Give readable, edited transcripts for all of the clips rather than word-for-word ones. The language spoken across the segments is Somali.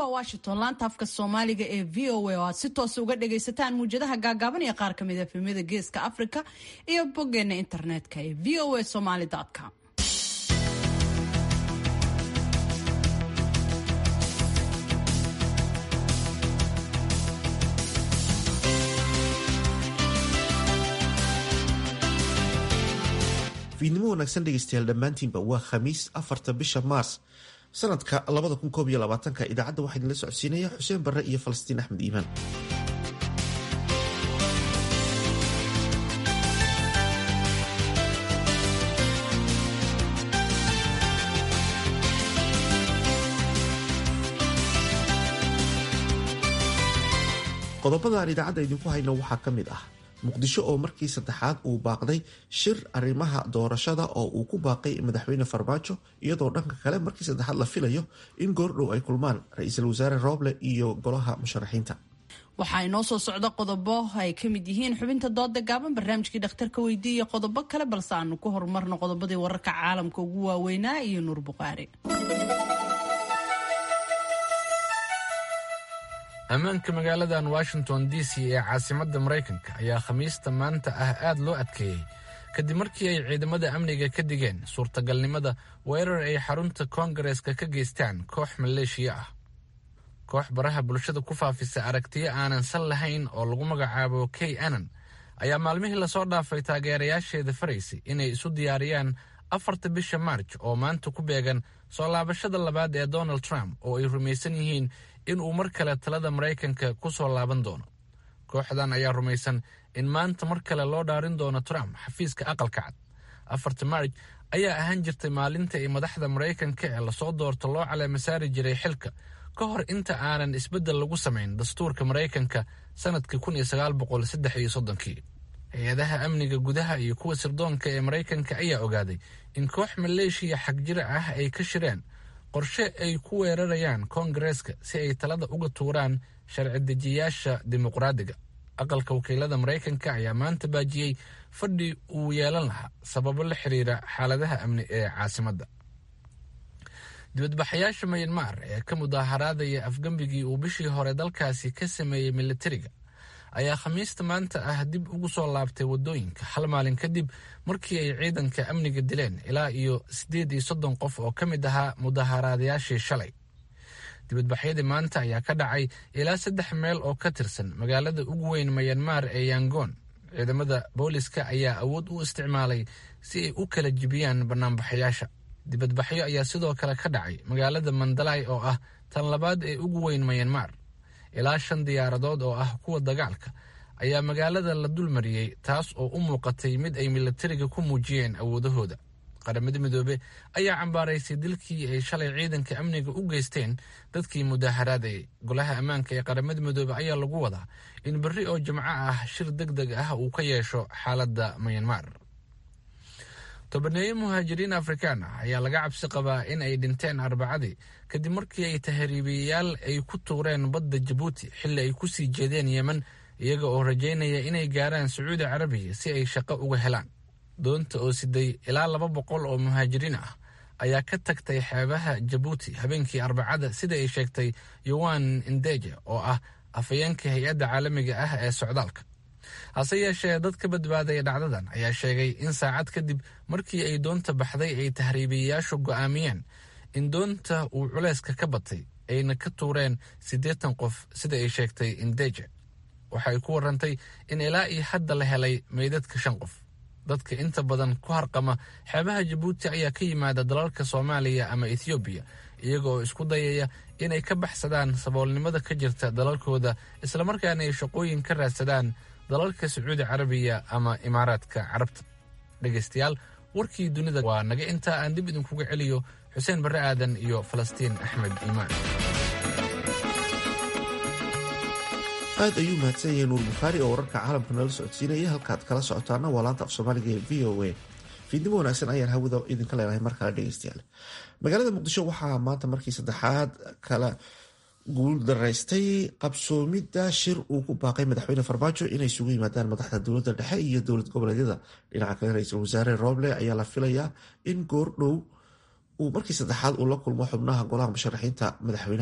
waa Washington laanta afka Soomaaliga ee VOA oo aad si toos uga dhagaysataan muujadaha gaagaaban ee qaar ka mid ah filimada Geeska Afrika iyo boggeena internetka ee voasomali.com. fiidnimo wanaagsan dhegeystayaal dhammaantiinba waa khamiis 4 bisha maars sanadka 2021 idaacadda waxaa idinla socodsiinaya xuseen barre iyo falastiin axmed iimaan. qodobada aan idaacadda idinku hayno waxaa ka mid ah muqdisho oo markii saddexaad uu baaqday shir arrimaha doorashada oo uu ku baaqay madaxweyne Farmaajo iyadoo dhanka kale markii saddexaad la filayo in goordhow ay kulmaan ra'iisul wasaare Roble iyo golaha musharaxiinta. waxaa inoo soo socda qodobo ay ka mid yihiin xubinta dooda gaaban, barnaamijkii dhakhtarka weydiiya iyo qodobo kale, balse aanu ku horumarno qodobadii wararka caalamka ugu waaweynaa iyo Nuur Buqaari. ammaanka magaaladan Washington DC ee caasimadda Mareykanka ayaa khamiista maanta ah aad loo adkeeyey kadib markii ay ciidamada amniga ka digeen suurtagalnimada weerar ay xarunta Koongareeska ka geystaan koox maleeshiya ah. koox baraha bulshada ku faafisa aragtiyo aanan sal lahayn oo lagu magacaabo KAnon ayaa maalmihii lasoo dhaafay taageerayaasheeda faraysay inay isu diyaariyaan 4 bisha Maarch oo maanta ku beegan soo laabashada labaad ee Donald Trump oo ay rumaysan yihiin in uu mar kale talada Mareykanka ku soo laaban doono. kooxdan ayaa rumaysan in maanta mar kale loo dhaarin doono Trump xafiiska aqalka cad. 4 Maarch ayaa ahaan jirtay maalinta ay madaxda Mareykanka ee lasoo doorto loo caleemasaari jiray xilka ka hor inta aanan isbeddel lagu samayn dastuurka Mareykanka sanadkii 1933. hay-adaha amniga gudaha iyo kuwa sirdoonka ee Mareykanka ayaa ogaaday in koox maleeshiya xagjira ah ay ka shireen qorshe ay ku weerarayaan Koongareeska si ay talada uga tuuraan sharci dejiyaasha dimuqraadiga. aqalka wakiilada Mareykanka ayaa maanta baajiyey fadhi uu yeelan lahaa sababo la xiriira xaaladaha amni ee caasimadda. dibadbaxayaasha Myanmar ee ka mudaharaadaya afgambigii uu bishii hore dalkaasi ka sameeyey militariga ayaa khamiista maanta ah dib ugu soo laabtay wadooyinka hal maalin kadib markii ay ciidanka amniga dileen ilaa iyo 38 qof oo ka mid ahaa mudaharaadayaashii shalay. dibadbaxyadii maanta ayaa ka dhacay ilaa 3 meel oo ka tirsan magaalada ugu weyn Myanmar ee Yangon. ciidamada booliska ayaa awood u isticmaalay si ay u kala jibiyaan banaanbaxayaasha. dibadbaxyo ayaa sidoo kale ka dhacay magaalada Mandalay oo ah tan labaad ee ugu weyn Myanmar. ilaa 5 diyaaradood oo ah kuwa dagaalka ayaa magaalada la dulmariyey, taas oo u muuqatay mid ay militariga ku muujiyeen awoodahooda. qaramada midoobe ayaa cambaaraysay dilkii ay shalay ciidanka amniga u geysteen dadkii mudaharaadayay. golaha ammaanka ee qaramada midoobe ayaa lagu wadaa in berri oo Jimco ah shir degdeg ah uu ka yeesho xaaladda Myanmar. tobaneeyo muhaajiriin Afrikaan ah ayaa laga cabsi qabaa in ay dhinteen Arbacadii kadib markii ay tahriibiyayaal ay ku tuureen badda Djibouti xilli ay ku sii jeedeen Yemen iyaga oo rajaynaya inay gaaraan Sacuudi Carabiya si ay shaqo uga helaan. doonta oo siday ilaa 200 oo muhaajiriin ah ayaa ka tagtay xeebaha Djibouti habeenkii Arbacada sida ay sheegtay Yohan Indeje oo ah afayeenka hay'adda caalamiga ah ee socdaalka. hase yeeshee dad ka badbaaday dhacdadan ayaa sheegay in saacad kadib markii ay doonta baxday ay tahriibiyayaashu go'aamiyeen in doonta uu culayska ka batay ayna ka tuureen 80 qof sida ay sheegtay Indeje. waxay ku warantay in ilaa iyo hadda la helay meydadka 5 qof. dadka inta badan ku harqama xeebaha Djibouti ayaa ka yimaada dalalka Soomaaliya ama Ethiopia iyagoo isku dayaya inay ka baxsadaan saboolnimada ka jirta dalalkooda isla markaana ay shaqooyin ka raadsadaan dalalka Sacuudi Carabiya ama Imaaraadka Carabta. dhageystayaal warkii dunida waa naga intaa. aan dib idinkuga celiyo Xuseen Barre Aadan iyo Falastiin Axmed Iimaan. aad ayuu mahadsan yahay Nuur Buqaari oo wararka caalamka nala socodsiinaya. halkaad kala socotaana waa laanta af Soomaaliga ee VOA. fiidnimo wanaagsan ayaan hawada idinka leenahay mar kale dhegeystayaal. magaalada Muqdisho waxaa maanta markii saddexaad kala guul daraystay qabsoomidda shir uu ku baaqay madaxweyne Farmaajo inay isugu yimaadaan madaxda dowladda dhexe iyo dowlad goboleedyada. dhinaca kale ra'iisul wasaare Roble ayaa la filayaa in goordhow uu markii saddexaad uu la kulmo xubnaha golaha musharaxiinta madaxweynaha.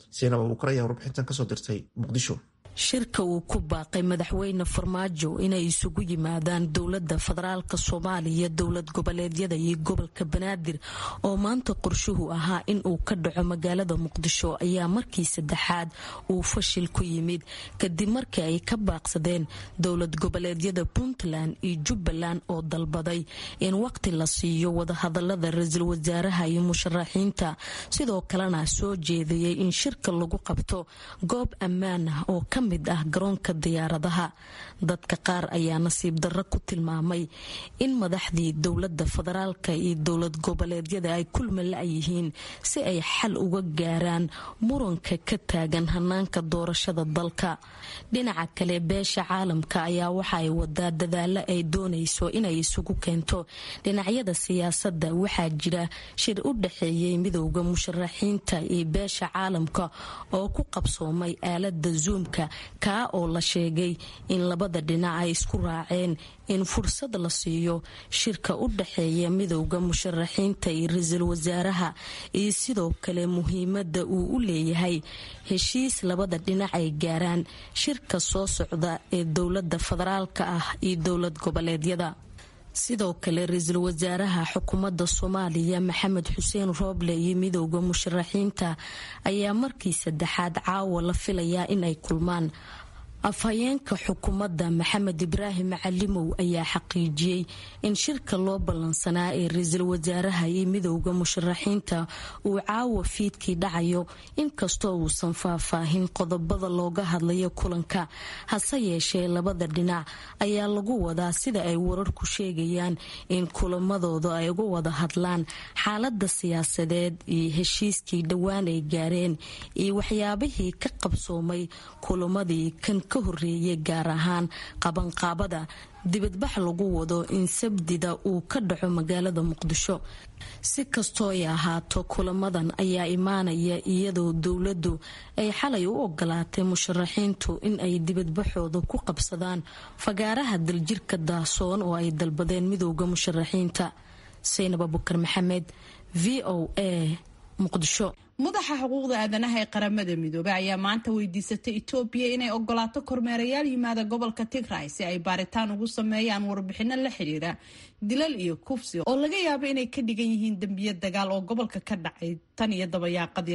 seenab abuukar ayaa warbixintan kasoo dirtay muqdisho. shirka uu ku baaqay madaxweyne farmaajo inay isugu yimaadaan dowladda federaalka soomaaliya, dowlad goboleedyada iyo gobolka banaadir oo maanta qorshuhu ahaa in uu ka dhaco magaalada muqdisho ayaa markii saddexaad uu fashil ku yimid kadib markii ay ka baaqsadeen dowlad goboleedyada puntland iyo jubbaland oo dalbaday in waqti la siiyo wadahadalada ra-iisul wasaaraha iyo musharaxiinta, sidoo kalena soo jeediyey in shirka lagu qabto goob ammaan ah oo ka mid ah garoonka diyaaradaha. dadka qaar ayaa nasiib darro ku tilmaamay in madaxdii dowladda federaalka iyo dowlad goboleedyada ay kulma la-yihiin si ay xal uga gaaraan muranka ka taagan hanaanka doorashada dalka. dhinaca kale beesha caalamka ayaa waxa ay wadaa dadaalo ay doonayso inay isugu keento dhinacyada siyaasadda. waxaa jira shir u dhaxeeyay midowda musharaxiinta iyo beesha caalamka oo ku qabsoomay aalada zoomka kaa oo la sheegay in labada dhinac ay isku raaceen in fursad la siiyo shirka u dhaxeeya midowda musharaxiinta iyo ra-iisul wasaaraha iyo sidoo kale muhiimada uu u leeyahay heshiis labada dhinac ay gaaraan shirka soo socda ee dowlada federaalka ah iyo dowlad goboleedyada. sidoo kale ra-iisul wasaaraha xukuumadda soomaaliya maxamed xuseen rooble iyo midowda musharaxiinta ayaa markii saddexaad caawa la filayaa in ay kulmaan. afhayeenka xukuumadda maxamed ibraahim macalimow ayaa xaqiijiyey in shirka loo ballansanaa ee ra-iisul wasaaraha iyo midowda musharaxiinta uu caawa fiidkii dhacayo, inkastoo uusan faahfaahin qodobada looga hadlayo kulanka. hase yeeshee labada dhinac ayaa lagu wadaa sida ay wararku sheegayaan in kulamadooda ay uga wada hadlaan xaalada siyaasadeed iyo heshiiskii dhowaan ay gaareen iyo waxyaabihii ka qabsoomay kulamadii kan ka horeeyay, gaar ahaan qabanqaabada dibadbax lagu wado in sabdida uu ka dhaco magaalada muqdisho. si kastoo ay ahaato kulamadan ayaa imaanaya iyadoo dowladdu ay xalay u ogolaatay musharaxiintu in ay dibadbaxooda ku qabsadaan fagaaraha daljirka daasoon oo ay dalbadeen midowda musharaxiinta. saynab abukar maxamed, v o a, muqdisho. madaxa xuquuqda aadanaha ee qaramada midoobay ayaa maanta weydiisatay Itoobiya inay ogolaato kormeerayaal yimaada gobolka Tigray si ay baaritaan ugu sameeyaan warbixino la xiriira dilal iyo kufsi oo laga yaabo inay ka dhigan yihiin dambiyo dagaal oo gobolka ka dhacay tan iyo dabayaaqadii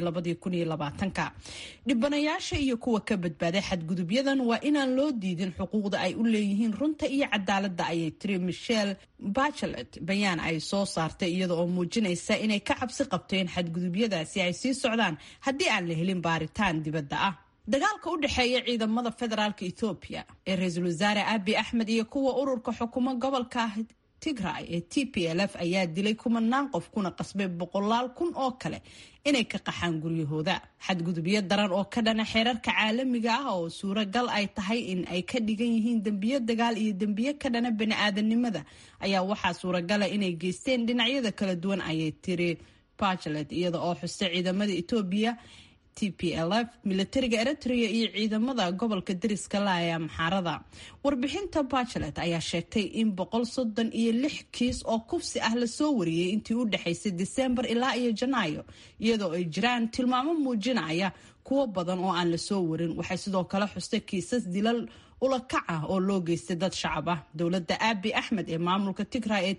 2020. dhibanayaasha iyo kuwa ka badbaaday xadgudubyadan waa inaan loo diidin xuquuqda ay u leeyihiin runta iyo cadaaladda, ayay tiri Michelle Bachelet bayaan ay soo saartay iyada oo muujinaysa inay ka cabsi qabto in xadgudubyadaasi ay socdaan haddii aan la helin baaritaan dibadda ah. dagaalka u dhexeeya ciidamada federaalka Ethiopia ee ra-iisul wasaare Abiy Ahmed iyo kuwa ururka xukuma gobolka Tigray ee TPLF ayaa dilay kumanaan qof kuna qasbay boqolaal kun oo kale inay ka qaxaan guryahooda. xadgudubyo daran oo ka dhana xeerarka caalamiga ah oo suuragal ay tahay in ay ka dhigan yihiin dambiyo dagaal iyo dambiyo ka dhana bani'aadanimada ayaa waxaa suuragala inay geysteen dhinacyada kala duwan, ayay tiri Bachelet iyada oo xustay ciidamada Ethiopia, TPLF, militariga Eritrea iyo ciidamada gobolka dariska la ee Amxaarada. warbixinta Bachelet ayaa sheegtay in 136 kiis oo kufsi ah la soo wariyay intii u dhaxaysay December ilaa iyo Janaayo, iyadoo ay jiraan tilmaamo muujinaya kuwo badan oo aan la soo warin. waxay sidoo kale xustay kiisas dilal ula kac ah oo loo geystay dad shacab ah. dowladda Abiy Ahmed ee maamulka Tigray ee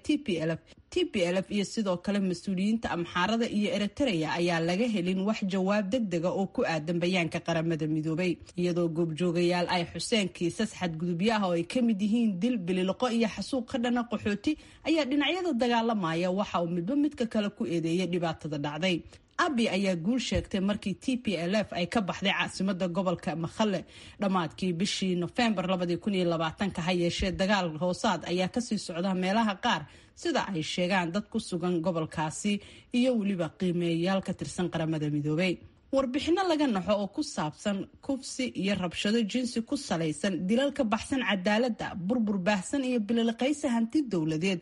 TPLF iyo sidoo kale mas-uuliyiinta Amxaarada iyo Eritrea ayaa laga helin wax jawaab degdega oo ku aadan bayaanka qaramada midoobay, iyadoo goobjoogayaal ay xuseen kiisas xadgudubyo ah oo ay ka mid yihiin dil, bililoqo iyo xasuuq ka dhana qaxooti ayaa dhinacyada dagaalamaya waxa uu midba midka kale ku eedeeyay dhibaatada dhacday. Abiy ayaa guul sheegtay markii TPLF ay ka baxday caasimada gobolka Mekelle dhammaadkii bishii November 2020. ha yeeshee dagaal hoosaad ayaa kasii socda meelaha qaar sida ay sheegaan dad ku sugan gobolkaasi iyo weliba qiimeeyayaal ka tirsan qaramada midoobay. warbixino laga naxo oo ku saabsan kufsi iyo rabshado jinsi ku salaysan, dilal ka baxsan cadaaladda, burbur baahsan iyo bililiqaysi hanti dowladeed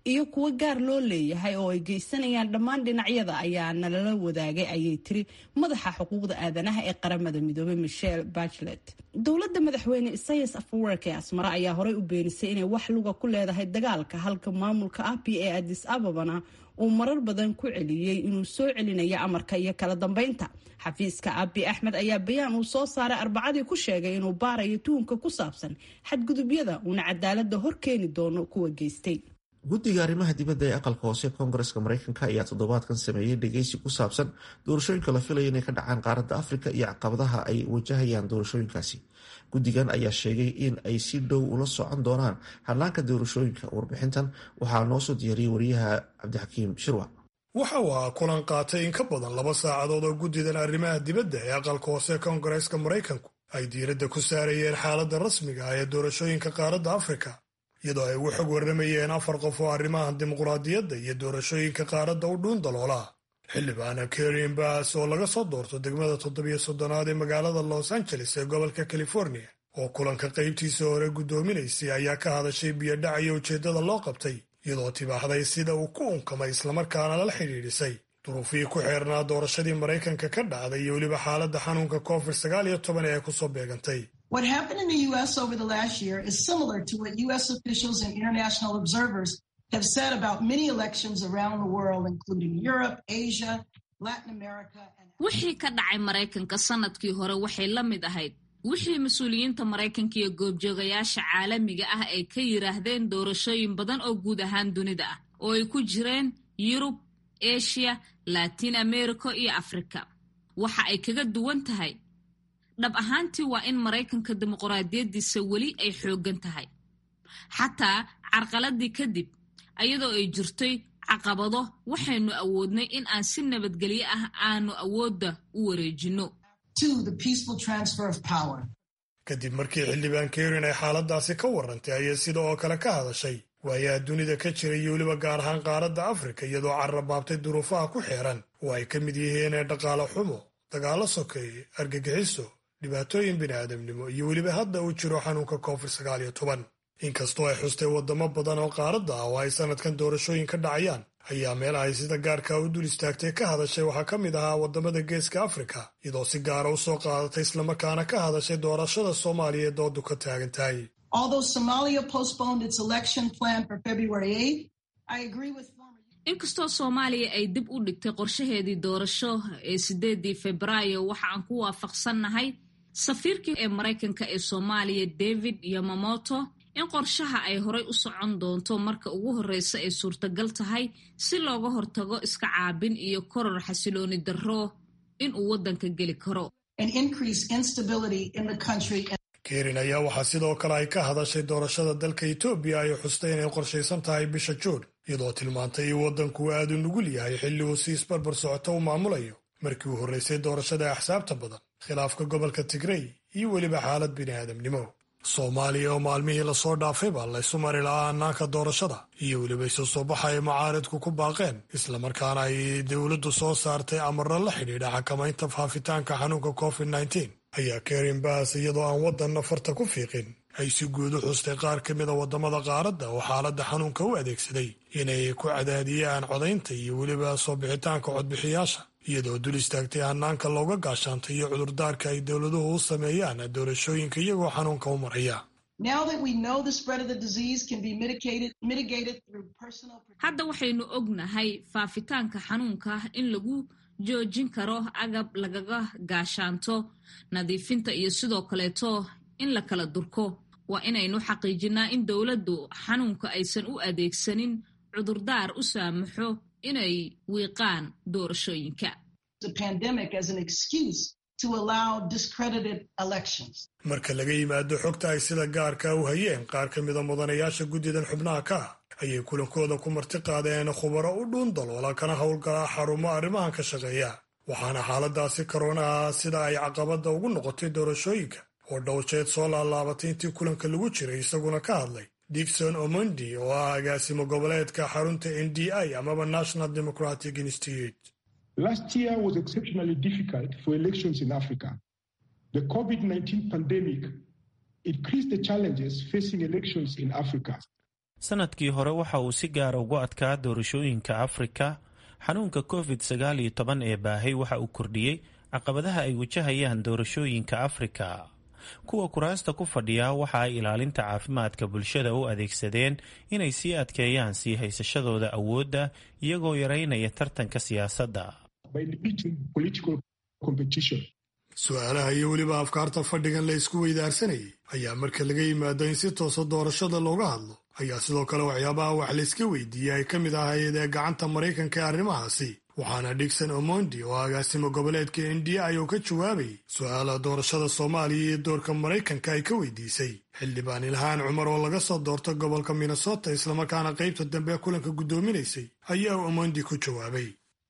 iyo kuwo gaar loo leeyahay oo ay geysanayaan dhammaan dhinacyada ayaa nalala wadaagay ayay tiri madaxa xuquuqda aadanaha ee qaramada midoobay Michelle Bachelet. Dowladda madaxweyne Isaias Afwerki Asmara ayaa horey u beenisay inay wax luga ku leedahay dagaalka, halka maamulka Abiy ee Addis Ababana uu marar badan ku celiyay inuu soo celinayo amarka iyo kala dambeynta. Xafiiska Abiy Ahmed ayaa bayaan uu soo saaray Arbacadii ku sheegay inuu baarayo tuhunka ku saabsan xadgudubyada uuna cadaaladda hor keeni doono kuwa geystay. guddiga arrimaha dibadda ee aqalka hoose koongareska mareykanka ayaa toddobaadkan sameeyey dhegeysi ku saabsan doorashooyinka la filayo inay ka dhacaan qaaradda afrika iyo caqabadaha ay wajahayaan doorashooyinkaasi. guddigan ayaa sheegay in ay si dhow ula socon doonaan hannaanka doorashooyinka. warbixintan waxaa noo soo diyaariyey wariyaha cabdixakiim shirwac. waxa uu ahaa kulan qaatay in ka badan 2 saacadood oo guddidan arrimaha dibadda ee aqalka hoose koongareska maraykanku ay diiradda ku saarayeen xaaladda rasmiga ah ee doorashooyinka qaaradda afrika, iyadoo ay ugu xog warramayeen 4 qof oo arrimaha dimuqraadiyadda iyo doorashooyinka qaaradda u dhuun daloola. xildhibaana Karen Bass oo laga soo doorto degmada 73aad ee magaalada Los Angeles ee gobolka California oo kulanka qaybtiisa hore guddoominaysay ayaa ka hadashay biyadhac iyo ujeeddada loo qabtay, iyadoo tibaaxday sida uu ku unkamay islamarkaana lala xidhiidhisay duruufihii ku xeernaa doorashadii Maraykanka ka dhacday iyo weliba xaaladda xanuunka COVID-19 ee ku soo beegantay. What happened in the U.S. over the last year is similar to what U.S. officials and international observers have said about many elections around the world, including Europe, Asia, Latin America. wixii ka dhacay Maraykanka sanadkii hore waxay la mid ahayd wixii mas'uuliyiinta Maraykanka iyo goobjoogayaasha caalamiga ah ay ka yiraahdeen doorashooyin badan oo guud ahaan dunida ah oo ay ku jireen Yurub, Asia, Latin America iyo Afrika. waxa ay kaga duwan tahay dhab ahaantii waa in Maraykanka dimuqraadiyadiisa weli ay xooggan tahay, xataa carqaladii kadib ayadoo ay jirtay caqabado waxaynu awoodnay in aan si nabadgelyo ah aanu awoodda u wareejino. kadib markii xildhibaan Karen ay xaaladaasi ka warrantay ayay sida oo kale ka hadashay waayaa dunida ka jiray iyo weliba gaar ahaan qaaradda Afrika, iyadoo carrabaabtay duruufaha ku xeeran oo ay ka mid yihiin dhaqaale xumo, dagaalo sokeeye, argagixiso, dhibaatooyin bini'aadamnimo iyo weliba hadda uu jiro xanuunka COVID-19. inkastoo ay xustay waddamo badan oo qaaradda ah oo ay sanadkan doorashooyin ka dhacayaan, ayaa meel ay sida gaarka u dul istaagtay ka hadashay waxaa ka mid ahaa waddamada geeska Afrika, iyadoo si gaara u soo qaadatay islamarkaana ka hadashay doorashada Soomaaliya ee doodu ka taagan tahay. inkastoo Soomaaliya ay dib u dhigtay qorshaheedii doorasho ee 8 Febraayo, waxa aan ku waafaqsannahay safiirkii ee Maraykanka ee Soomaaliya David Yamamoto in qorshaha ay horay u socon doonto marka ugu horreysa ay suurtagal tahay si looga hortago iska caabin iyo koror xasilooni darro in uu waddanka geli karo. Karen ayaa waxaa sidoo kale ay ka hadashay doorashada dalka Itoobiya ay xustay inay qorshaysan tahay bisha Juun, iyadoo tilmaantay in waddanku aad u nugul yahay xilli uu si isbarbar socota u maamulayo markii uu horreysay doorashada axsaabta badan, khilaafka gobolka Tigray iyo weliba xaalad bini'aadamnimo. Soomaaliya oo maalmihii lasoo dhaafayba laysu mari lahaa hannaanka doorashada iyo weliba isu soo baxa ay mucaaridku ku baaqeen, islamarkaana ay dowladdu soo saartay amarro la xidhiidha xakamaynta faafitaanka xanuunka COVID-19, ayaa Karen Bass iyadoo aan waddanna farta ku fiiqin ay si guud u xustay qaar ka mida waddamada qaaradda oo xaaladda xanuunka u adeegsaday inay ku cadaadiyaan codaynta iyo weliba soo bixitaanka codbixiyaasha, iyadoo dul istaagtay hannaanka looga gaashaantay iyo cudurdaarka ay dowladuhu u sameeyaan doorashooyinka iyagoo xanuunka u maraya. hadda waxaynu ognahay faafitaanka xanuunka in lagu joojin karo agab lagaga gaashaanto, nadiifinta iyo sidoo kaleeto in la kala durko. waa inaynu xaqiijinaa in dowladdu xanuunka aysan u adeegsanin cudurdaar u saamaxo inay wiiqaan doorashooyinka. marka laga yimaado xogta ay sida gaarka u hayeen qaar ka mida mudanayaasha guddidan xubnaha ka ah, ayay kulankooda ku marti qaadeen khubaro u dhuun daloola kana howlgalaa xarumo arrimahan ka shaqeeya, waxaana xaaladaasi koroonaha sida ay caqabadda ugu noqotay doorashooyinka oo dhowjeed soo laalaabatay intii kulanka lagu jiray isaguna ka hadlay Dixon Omondi oo ah agaasimo goboleedka xarunta NDI amaba National Democratic Institute. Last year was exceptionally difficult for elections in Africa. The COVID-19 pandemic increased the challenges facing elections in Africa. sanadkii hore waxa uu si gaara ugu adkaa doorashooyinka afrika. xanuunka covid-19 ee baahay waxa uu kordhiyey caqabadaha ay wajahayaan doorashooyinka afrika. kuwa kuraasta ku fadhiya waxa ay ilaalinta caafimaadka bulshada u adeegsadeen inay sii adkeeyaan sii haysashadooda awoodda iyagoo yareynaya tartanka siyaasadda. su-aalaha iyo weliba afkaarta fadhigan la isku weydaarsanayay ayaa marka laga yimaado in si toosa doorashada looga hadlo ayaa sidoo kale waxyaabaha wax layska weydiiyey ay ka mid ahayd ee gacanta maraykanka ee arrimahaasi, waxaana Dickson Omondi oo agaasimo goboleedka NDI uu ka jawaabayay su-aalaha doorashada Soomaaliya iyo doorka Maraykanka ay ka weydiisay xildhibaan Ilhaan Cumar oo laga soo doortay gobolka Minnesota islamarkaana qaybta dambe kulanka guddoominaysay ayaa Omondi ku jawaabay.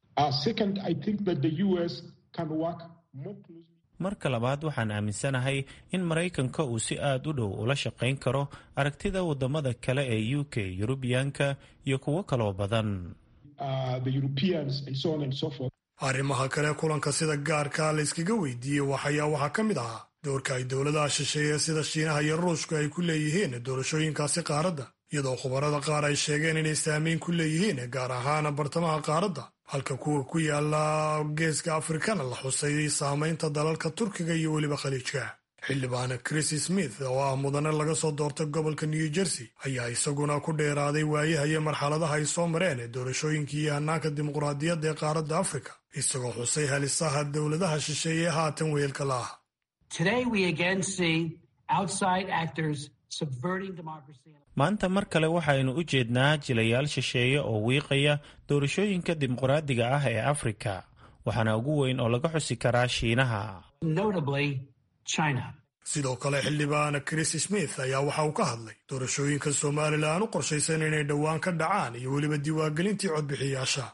marka labaad waxaan aaminsanahay in Maraykanka uu si aad u dhow ula shaqayn karo aragtida wadamada kale ee UK, Yurubiyaanka iyo kuwo kaloo badan. arrimaha kale kulanka sida gaarka la iskaga weydiiyey waxaa ka mid ahaa doorka ay dowladaha shisheeye sida Shiinaha iyo Ruushka ay ku leeyihiin doorashooyinkaasi qaaradda, iyadoo khubarada qaar ay sheegeen inay saameyn ku leeyihiin gaar ahaan bartamaha qaaradda, halka kuwa ku yaala geeska Afrikana la xusay saamaynta dalalka Turkiga iyo weliba Khaliijka. xildhibaan Chris Smith oo ah mudane laga soo doortay gobolka New Jersey ayaa isaguna ku dheeraaday waayaha iyo marxaladaha ay soo mareen ee doorashooyinkii iyo hannaanka dimuqraadiyadda ee qaaradda Afrika, isagoo xusay halisaha dowladaha shisheeye haatan weelka la ah. maanta mar kale waxaynu u jeednaa jilayaal shisheeye oo wiiqaya doorashooyinka dimuqraadiga ah ee Afrika, waxaana ugu weyn oo laga xusi karaa Shiinaha. sidoo kale xildhibaan Chris Smith ayaa waxa uu ka hadlay doorashooyinka Somaliland u qorshaysan inay dhowaan ka dhacaan iyo weliba diiwaangelintii codbixiyaasha.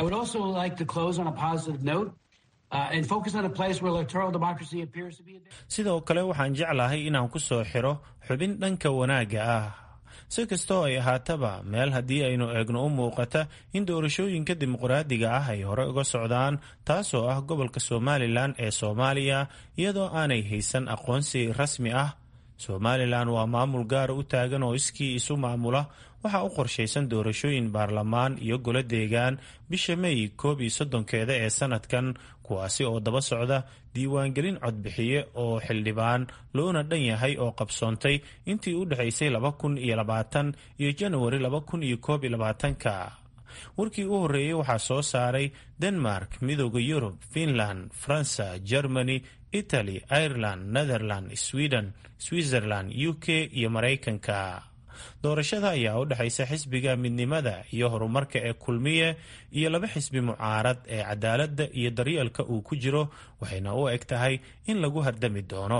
sidoo kale waxaan jeclahay inaan ku soo xiro xubin dhanka wanaagga ah. si kastoo ay ahaataba, meel haddii aynu eegno u muuqata in doorashooyinka dimuqraadiga ah ay hore uga socdaan, taasoo ah gobolka Somalilan ee Soomaaliya, iyadoo aanay haysan aqoonsi rasmi ah. Somalilan waa maamul gaara u taagan oo iskii isu maamula. waxaa u qorshaysan doorashooyin baarlamaan iyo golo deegaan bisha May 31 ee sanadkan, kuwaasi oo daba socda diiwaangelin codbixiye oo xildhibaan loona dhan yahay oo qabsoontay intii u dhexaysay 2020 iyo January 2021. warkii u horreeyey waxaa soo saaray Denmark, Midowga Yurub, Finland, Faransa, Germany, Italy, Ireland, Netherland, Sweden, Switzerland, UK iyo Maraykanka. doorashada ayaa u dhexaysa xisbiga midnimada iyo horumarka ee kulmiye iyo laba xisbi mucaarad ee cadaaladda iyo daryeelka uu ku jiro, waxayna u eg tahay in lagu hardami doono.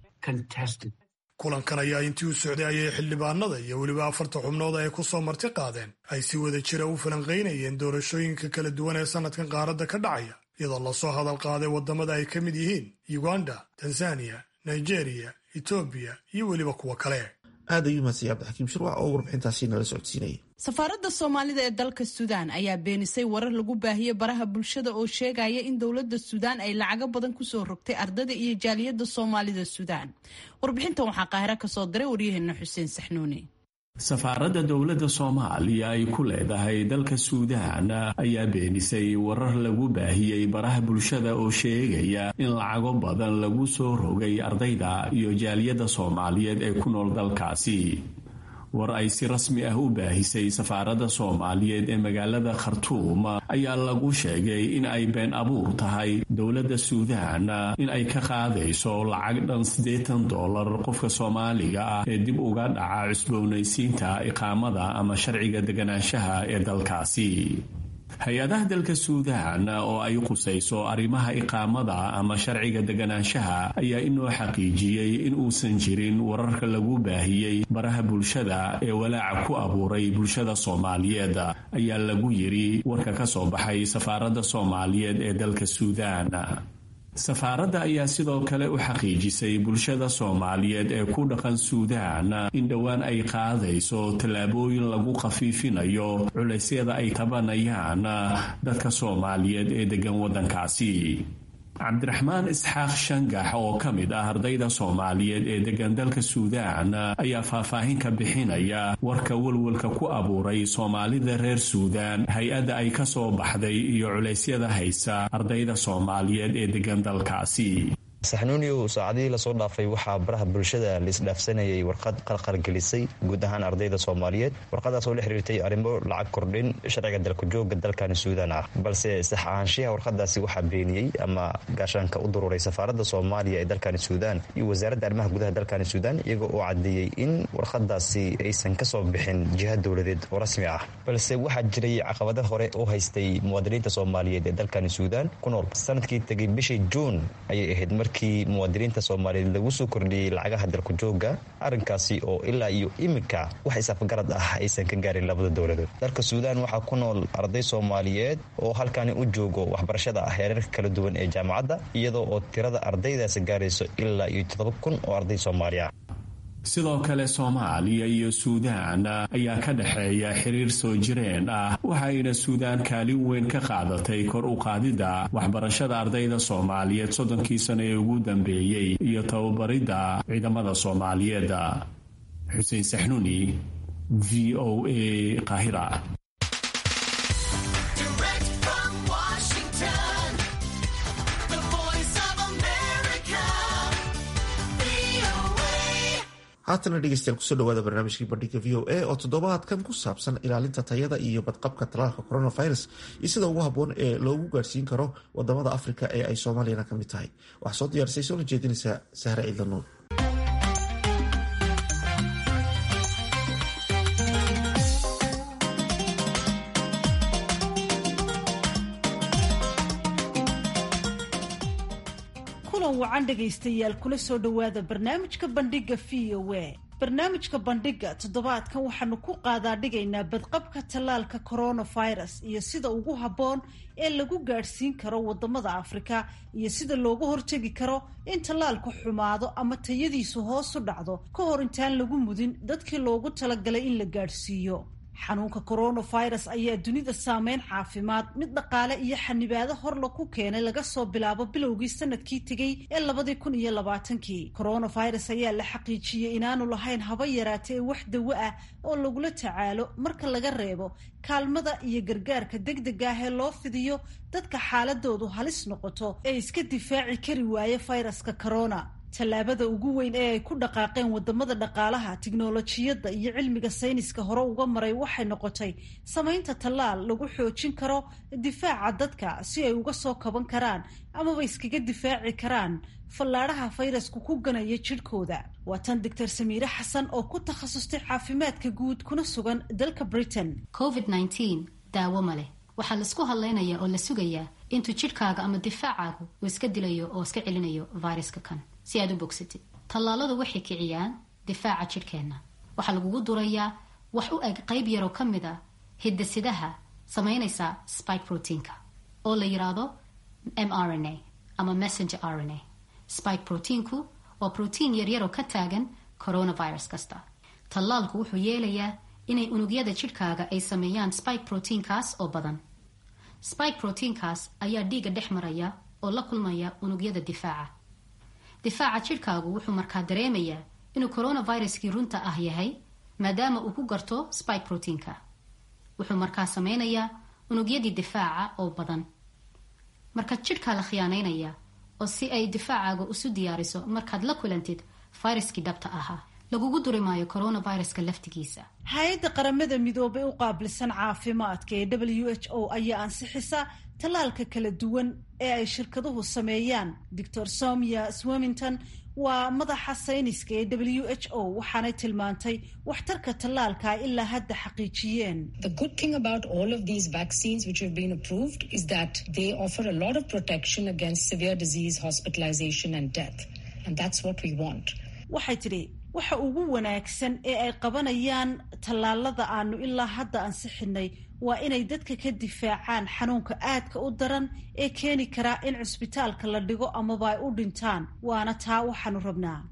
kulankan ayaa intii u socday ayay xildhibaanada iyo weliba 4 xubnood ay ku soo marti qaadeen ay si wada jira u falanqaynayeen doorashooyinka kala duwan ee sanadkan qaaradda ka dhacaya, iyadoo lasoo hadal qaaday wadamada ay ka mid yihiin Uganda, Tanzania, Nigeria, Ethiopia iyo weliba kuwa kale. aad ayuu mahadsan yahay Cabdixakiim Shirwac oo warbixintaasi nala socodsiinayay. Safaaradda Soomaalida ee dalka Suudaan ayaa beenisay warar lagu baahiyay baraha bulshada oo sheegaya in dowladda Suudaan ay lacago badan ku soo rogtay ardayda iyo jaaliyadda Soomaalida Suudaan. Warbixintan waxaa Qaahiro ka soo diray waryaheena Xuseen Saxnuuni. safaaradda dowladda Soomaaliya ay ku leedahay dalka Suudaan ayaa beenisay warar lagu baahiyay baraha bulshada oo sheegaya in lacago badan lagu soo rogay ardayda iyo jaaliyadda Soomaaliyeed ee ku nool dalkaasi. war ay si rasmi ah u baahisay safaaradda Soomaaliyeed ee magaalada Khartoum ayaa lagu sheegay in ay been abuur tahay dowladda Suudaan in ay ka qaadayso lacag dhan $80 qofka Soomaaliga ah ee dib uga dhaca cusboonaysiinta iqaamada ama sharciga deganaanshaha ee dalkaasi. hay-adaha dalka Suudaan oo ay qusayso arrimaha iqaamada ama sharciga deganaanshaha ayaa inoo xaqiijiyey in uusan jirin wararka lagu baahiyey baraha bulshada ee walaaca ku abuuray bulshada Soomaaliyeed, ayaa lagu yiri warka ka soo baxay safaaradda Soomaaliyeed ee dalka Suudaan. safaaradda ayaa sidoo kale u xaqiijisay bulshada Soomaaliyeed ee ku dhaqan Suudaan in dhowaan ay qaadayso tallaabooyin lagu khafiifinayo culeysyada ay tabanayaan dadka Soomaaliyeed ee degan waddankaasi. cabdiraxmaan isxaaq shangax oo ka mid ah ardayda soomaaliyeed ee degan dalka suudaan ayaa faahfaahin ka bixinaya warka walwalka ku abuuray soomaalida reer suudaan hay-adda ay ka soo baxday iyo culeysyada haysa ardayda soomaaliyeed ee degan dalkaasi. saxnuuniyow saacadihii lasoo dhaafay waxaa baraha bulshada laisdhaafsanayay warqad qalqalgelisay guud ahaan ardayda soomaaliyeed. warqadaas oo la xiriirtay arrimo lacag kordhin sharciga dalka jooga dalkani suudaan ah, balse sax ahaanshiyaha warqadaasi waxaa beeniyey ama gaashaanka u dururay safaaradda soomaaliya ee dalkani suudaan iyo wasaaradda arrimaha gudaha dalkani suudaan, iyaga oo caddeeyey in warqadaasi aysan ka soo bixin jiha dowladeed oo rasmi ah, balse waxaa jiray caqabado hore oo haystay muwaadiniinta soomaaliyeed ee dalkani suudaan ku nool. sanadkii tegay bishii juun ayay ahayd markii muwaadiniinta soomaaliyeed lagu soo kordhiyey lacagaha dalku jooga, arrinkaasi oo ilaa iyo iminka wax isafgarad ah aysan ka gaarin labada dowladood. dalka suudaan waxaa ku nool arday soomaaliyeed oo halkani u joogo waxbarashada heerarka kala duwan ee jaamacadda, iyadoo oo tirada ardaydaasi gaarayso ilaa iyo 7,000 oo arday soomaaliya. sidoo kale soomaaliya iyo suudaan ayaa ka dhexeeya xiriir soo jireen ah, waxayna suudaan kaalin weyn ka qaadatay kor u qaadidda waxbarashada ardayda soomaaliyeed 30 sano ee ugu dambeeyey iyo tababaridda ciidamada soomaaliyeed. xuseen saxnuuni, v o a, Qaahira. haatana dhegeystayaal kusoo dhawaada barnaamijkii bandhiga v o a oo toddobaadkan ku saabsan ilaalinta tayada iyo badqabka talaalka coronavirus iyo sida ugu habboon ee loogu gaadhsiin karo wadamada afrika ee ay soomaaliyana ka mid tahay. waxaa soo diyaarisay soona jeedinaysa sahre ciidlanuur. wacan dhegaystayaal kula soo dhowaada barnaamijka bandhiga v o a. barnaamijka bandhiga toddobaadkan waxaanu ku qaadaa dhigaynaa badqabka tallaalka coronavirus iyo sida ugu habboon ee lagu gaadhsiin karo wadamada afrika iyo sida loogu hortegi karo in tallaalku xumaado ama tayadiisu hoos u dhacdo ka hor intaan lagu mudin dadkii loogu talagalay in la gaadhsiiyo. xanuunka coronavirus ayaa dunida saameyn caafimaad, mid dhaqaale iyo xanibaado horla ku keenay laga soo bilaabo bilowgii sanadkii tegey ee 2020. coronavirus ayaa la xaqiijiyey inaanu lahayn haba yaraatee wax dawo ah oo lagula tacaalo marka laga reebo kaalmada iyo gargaarka degdega ah ee loo fidiyo dadka xaaladoodu halis noqoto ee iska difaaci kari waaya fayraska corona. tallaabada ugu weyn ee ay ku dhaqaaqeen wadamada dhaqaalaha, tiknolojiyadda iyo cilmiga sayniska hore uga maray waxay noqotay samaynta tallaal lagu xoojin karo difaaca dadka si ay uga soo kaban karaan amaba iskaga difaaci karaan fallaadhaha fayrasku ku ganaya jidhkooda. waa tan doctor samiire xasan oo ku takhasustay caafimaadka guud kuna sugan dalka Britain. covid-19 daawo ma leh, waxaa laisku hadlaynaya oo la sugayaa intuu jidhkaaga ama difaacaagu uu iska dilayo oo iska celinayo viruska kan si aad u bogsatid. tallaaladu waxay kiciyaan difaaca jidhkeenna. waxaa lagugu durayaa wax u eg qayb yaroo ka mid a hidasidaha samaynaysa spike proteinka oo la yidhaahdo mRNA ama messenger RNA. spike proteinku waa protein yaryaroo ka taagan coronavirus kasta. tallaalku wuxuu yeelayaa inay unugyada jidhkaaga ay sameeyaan spike proteinkaas oo badan. spike proteinkaas ayaa dhiigga dhex maraya oo la kulmaya unugyada difaaca. difaaca jidhkaagu wuxuu markaa dareemayaa inuu coronaviruskii runta ah yahay maadaama uu ku garto spike proteinka. wuxuu markaa sameynayaa unugyadii difaaca oo badan. marka jidhkaa la khiyaanaynaya oo si ay difaacaaga isu diyaariso markaad la kulantid viruskii dhabta ahaa. lagugu duri maayo coronaviruska laftigiisa. hay-adda qaramada midoobay u qaabilsan caafimaadka ee WHO ayaa ansixisa tallaalka kala duwan ee ay shirkaduhu sameeyaan. Dr. Somia Swamington waa madaxa sayniska ee WHO waxaanay tilmaantay waxtarka tallaalka ilaa hadda xaqiijiyeen. The good thing about all of these vaccines which have been approved is that they offer a lot of protection against severe disease, hospitalization and death. And that's what we want. waxay tidhi waxa ugu wanaagsan ee ay qabanayaan tallaalada aanu ilaa hadda ansixinay waa inay dadka ka difaacaan xanuunka aadka u daran ee keeni karaa in cusbitaalka la dhigo amaba ay u dhintaan. waana taa waxaanu rabnaa.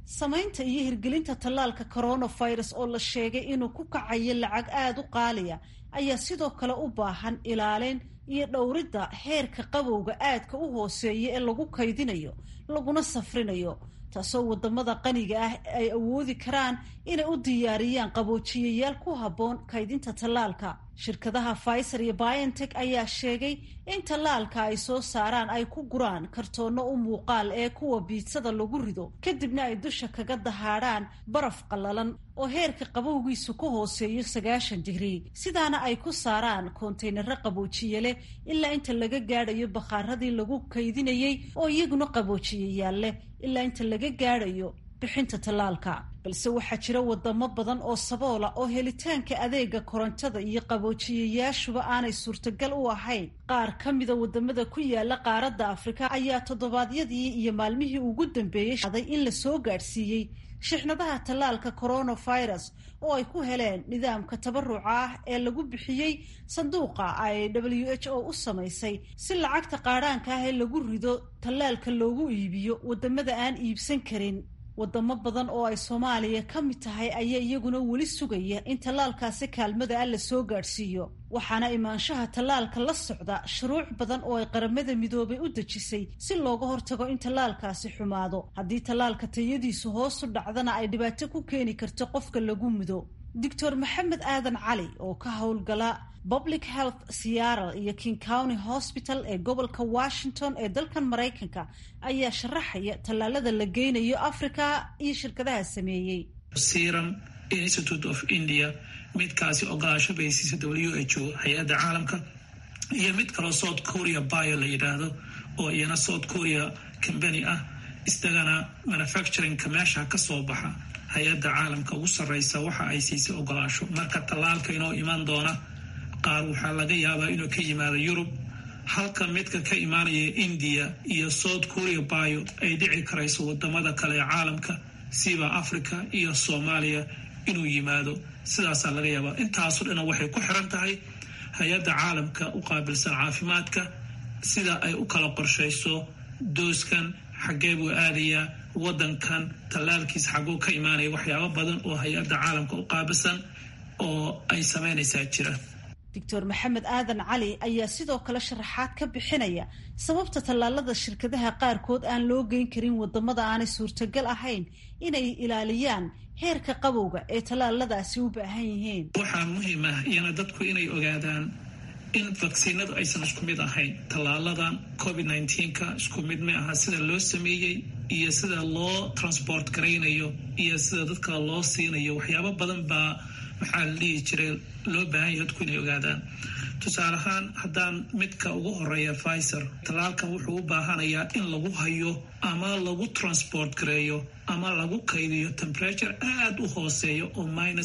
samaynta iyo hirgelinta tallaalka coronavirus oo la sheegay inuu ku kacayo lacag aada u qaaliya ayaa sidoo kale u baahan ilaalin iyo dhowridda heerka qabowga aadka u hooseeya ee lagu kaydinayo laguna safrinayo, taasoo wadamada qaniga ah ay awoodi karaan inay u diyaariyaan qaboojiyayaal ku habboon kaydinta tallaalka. shirkadaha Pfizer iyo BioNTech ayaa sheegay in tallaalka ay soo saaraan ay ku guraan kartoono u muuqaal ee kuwa biidsada lagu rido, kadibna ay dusha kaga dahaadhaan baraf qallalan oo heerka qabowgiisu ku hooseeyo 90 digrii, sidaana ay ku saaraan kontaynaro qaboojiye leh ilaa inta laga gaadhayo bakhaaradii lagu kaydinayay oo iyaguna qaboojiyayaal leh ilaa inta laga gaadhayo bixinta tallaalka. balse waxaa jira wadamo badan oo saboola oo helitaanka adeega korontada iyo qaboojiyayaashuba aanay suurtagal u ahayn. qaar ka mida wadamada ku yaala qaaradda Afrika ayaa toddobaadyadii iyo maalmihii ugu dambeeyey shaday in la soo gaadhsiiyey shixnadaha tallaalka coronavirus oo ay ku heleen nidaamka tabaruca ah ee lagu bixiyey sanduuqa ay WHO u samaysay si lacagta qaadhaanka ah ee lagu rido tallaalka loogu iibiyo wadamada aan iibsan karin. wadamo badan oo ay Soomaaliya ka mid tahay ayaa iyaguna weli sugaya in tallaalkaasi kaalmada ah la soo gaadhsiiyo, waxaana imaanshaha tallaalka la socda shuruuc badan oo ay qaramada midoobay u dejisay si looga hortago in tallaalkaasi xumaado. haddii tallaalka tayadiisu hoos u dhacdana ay dhibaato ku keeni karto qofka lagu mudo. Dr. Maxamed Aadan Cali oo ka howlgala Public Health Seattle iyo King County Hospital ee gobolka Washington ee dalkan Mareykanka ayaa sharaxaya tallaalada la geynayo Afrika iyo shirkadaha sameeyey. Serum Institute of India midkaasi ogolaasho bay siisay WHO hay'adda caalamka, iyo mid kaloo South Korea Bio la yidhaahdo oo iyana South Korea company ah, isagana manufacturing-ka meesha ka soo baxa hay-adda caalamka ugu sarreysa waxa ay siisay ogolaasho. marka tallaalka inoo iman doona qaar waxaa laga yaabaa inuu ka yimaado Yurub, halka midka ka imaanaya India iyo South Korea Bio ay dhici karayso wadamada kale ee caalamka siba Afrika iyo Soomaaliya inuu yimaado. sidaasaa laga yaabaa. intaasoo dhan waxay ku xiran tahay hay-adda caalamka u qaabilsan caafimaadka sida ay u kala qorshayso dooskan xaggee buu aadayaa, wadankan tallaalkiisa xagguu ka imaanaya. waxyaabo badan oo hay-adda caalamka u qaabilsan oo ay samaynaysaa jira. Dr. Maxamed Aadan Cali ayaa sidoo kale sharaxaad ka bixinaya sababta tallaalada shirkadaha qaarkood aan loo geyn karin wadamada aanay suurtagal ahayn inay ilaaliyaan heerka qabowga ee tallaaladaasi u baahan yihiin. waxaa muhiim ah iyana dadku inay ogaadaan in vaksiinadu aysan isku mid ahayn. tallaaladan COVID-19ka isku mid ma aha sida loo sameeyey iyo sida loo transport garaynayo iyo sida dadka loo siinayo. waxyaabo badan baa maxaa la dhihi jiray loo baahan yahay dadku inay ogaadaan. tusaale ahaan haddaan midka ugu horeeya Pfizer, tallaalkan wuxuu u baahanayaa in lagu hayo ama lagu transport gareeyo ama lagu kaydiyo temperature aad u hooseeyo oo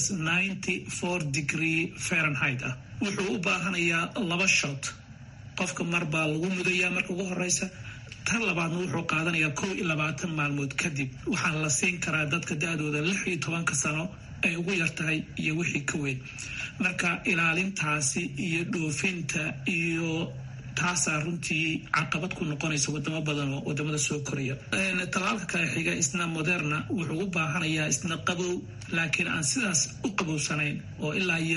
-94 degree Fahrenheit ah. wuxuu u baahanayaa 2 shot. qofka mar baa lagu mudayaa marka ugu horeysa, tan labaadna wuxuu qaadanayaa 21 maalmood kadib. waxaan la siin karaa dadka da-dooda 16 sano ay ugu yartahay iyo wixii ka weyn. marka ilaalintaasi iyo dhoofinta iyo taasaa runtii caqabad ku noqonaysa wadamo badan oo wadamada soo koraya. tallaalka kale xiga isna Moderna wuxuu u baahanayaa isna qabow, laakiin aan sidaas u qabowsanayn oo ilaa iyo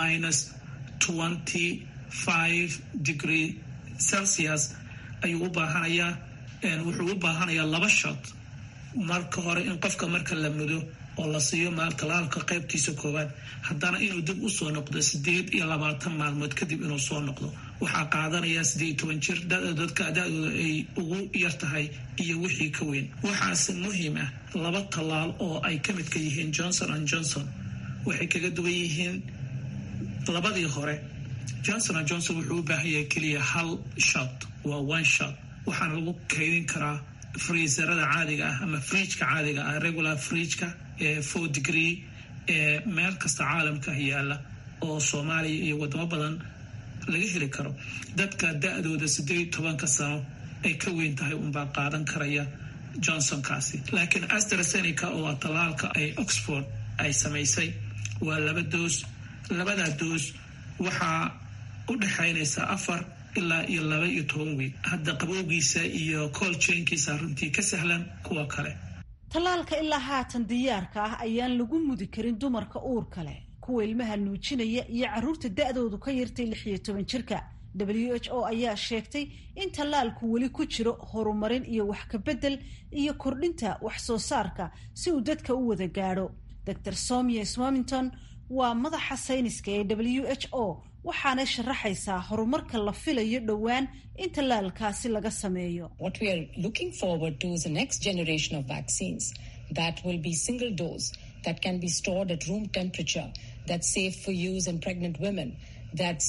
-25 degree Celsius ayuu u baahanayaa. wuxuu u baahanayaa 2 shot marka hore in qofka marka la mudo oo la siiyo tallaalka qaybtiisa koowaad, haddana inuu dib u soo noqdo 28 maalmood kadib inuu soo noqdo. waxaa qaadanaya 18 jir dadka da-dooda ay ugu yartahay iyo wixii ka weyn. waxaase muhiim ah 2 tallaal oo ay ka midka yihiin Johnson & Johnson waxay kaga duwan yihiin labadii hore. Johnson & Johnson wuxuu u baahan yahay keliya 1 shot, waa 1 shot. waxaana lagu kaydin karaa freezerada caadiga ah ama fridgeka caadiga ah, regular fridgeka 4 degree meel kasta caalamka yaala oo Soomaaliya iyo wadamo badan laga heli karo. dadka da-dooda 18 sano ay ka weyn tahay unbaa qaadan karaya Johnson-kaasi. laakiin AstraZeneca oo tallaalka ay Oxford ay samaysay waa 2 doos. labada doos waxaa u dhaxaynaysa 4 ilaa iyo 12 week. hadda qabowgiisa iyo cold chainkiisa runtii ka sahlan kuwa kale. tallaalka ilaa haatan diyaarka ah ayaan lagu mudi karin dumarka uurka leh, kuwa ilmaha nuujinaya iyo carruurta da-doodu ka yartay 16 jirka. WHO ayaa sheegtay in tallaalku weli ku jiro horumarin iyo wax ka bedel iyo kordhinta wax soo saarka si uu dadka u wada gaadho. Dr. Soumya Swaminton waa madaxa sayniska ee WHO waxaana sharaxaysaa horumarka la filayo dhowaan in tallaalkaasi laga sameeyo. What we are looking forward to is the next generation of vaccines that will be single dose, that can be stored at room temperature, that's safe for use in pregnant women, that's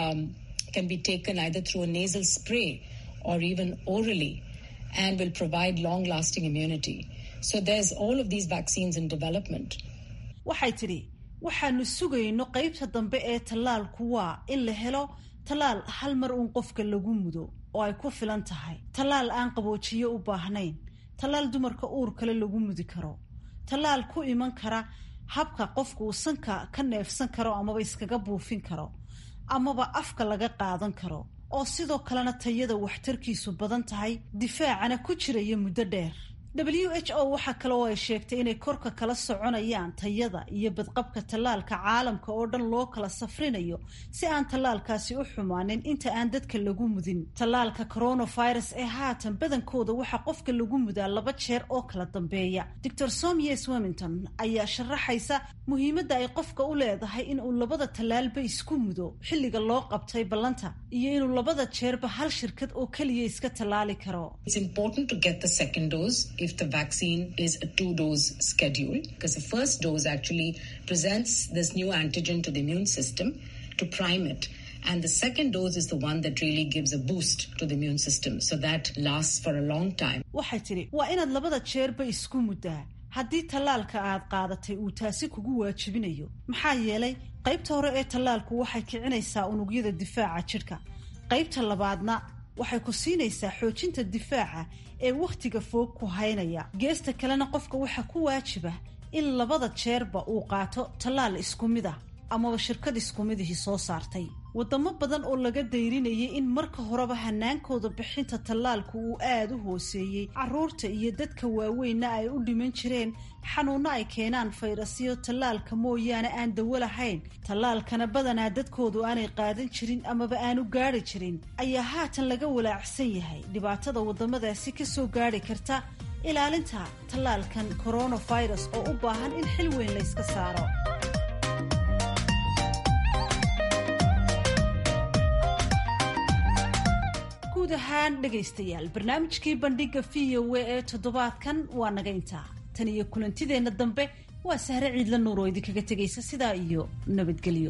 can be taken either through a nasal spray or even orally, and will provide long-lasting immunity. So there's all of these vaccines in development. Waxay tiri waxaanu sugayno qaybta dambe ee tallaalku waa in la helo tallaal hal mar uun qofka lagu mudo oo ay ku filan tahay, tallaal aan qaboojiyo u baahnayn, tallaal dumarka uur kale lagu mudi karo, tallaal ku iman kara habka qofku sanka ka neefsan karo amaba iskaga buufin karo amaba afka laga qaadan karo, oo sidoo kalena tayada waxtarkiisu badan tahay, difaacana ku jiraya muddo dheer. WHO waxa kale oo ay sheegtay inay korka kala soconayaan tayada iyo badqabka tallaalka caalamka oo dhan loo kala safrinayo si aan tallaalkaasi u xumaanin inta aan dadka lagu mudin. Tallaalka coronavirus ee haatan badankooda waxa qofka lagu mudaa 2 jeer oo kala dambeeya. Dr. Soumya Swaminton ayaa sharaxaysa muhiimadda ay qofka u leedahay in uu 2 tallaalba isku mudo xilliga loo qabtay ballanta iyo inuu 2 jeerba hal shirkad oo kaliya iska tallaali karo. It's important to get the second dose if the vaccine is a 2-dose schedule, because the first dose actually presents this new antigen to the immune system to prime it. And the second dose is the one that really gives a boost to the immune system. So that lasts for a long time. Waxay tiri waa inaad 2 jeerba isku muddaa haddii tallaalka aad qaadatay uu taasi kugu waajibinayo. Maxaa yeelay qaybta hore ee tallaalku waxay kicinaysaa unugyada difaaca jidhka. Qaybta labaadna waxay ku siinaysaa xoojinta difaaca ee wakhtiga fog ku haynaya. Geesta kalena qofka waxa ku waajiba in 2 jeerba uu qaato tallaal isku mid ah amaba shirkad isku midihii soo saartay. Wadamo badan oo laga dayrinayay in marka horeba hanaankooda bixinta tallaalku uu aad u hooseeyey, carruurta iyo dadka waaweynna ay u dhiman jireen xanuunno ay keenaan fayrasyo tallaalka mooyaane aan dawo lahayn, tallaalkana badanaa dadkoodu aanay qaadan jirin amaba aanu gaari jirin, ayaa haatan laga walaacsan yahay dhibaatada wadamadaasi ka soo gaari karta ilaalinta tallaalkan coronavirus oo u baahan in xil weyn la iska saaro. guud ahaan dhegaystayaal barnaamijkii bandhiga VOA ee toddobaadkan waa naga intaa. Tan iyo kulantideenna dambe waa Sahre Ciidla Nuur oo idinkaga tegaysa sidaa iyo nabadgelyo.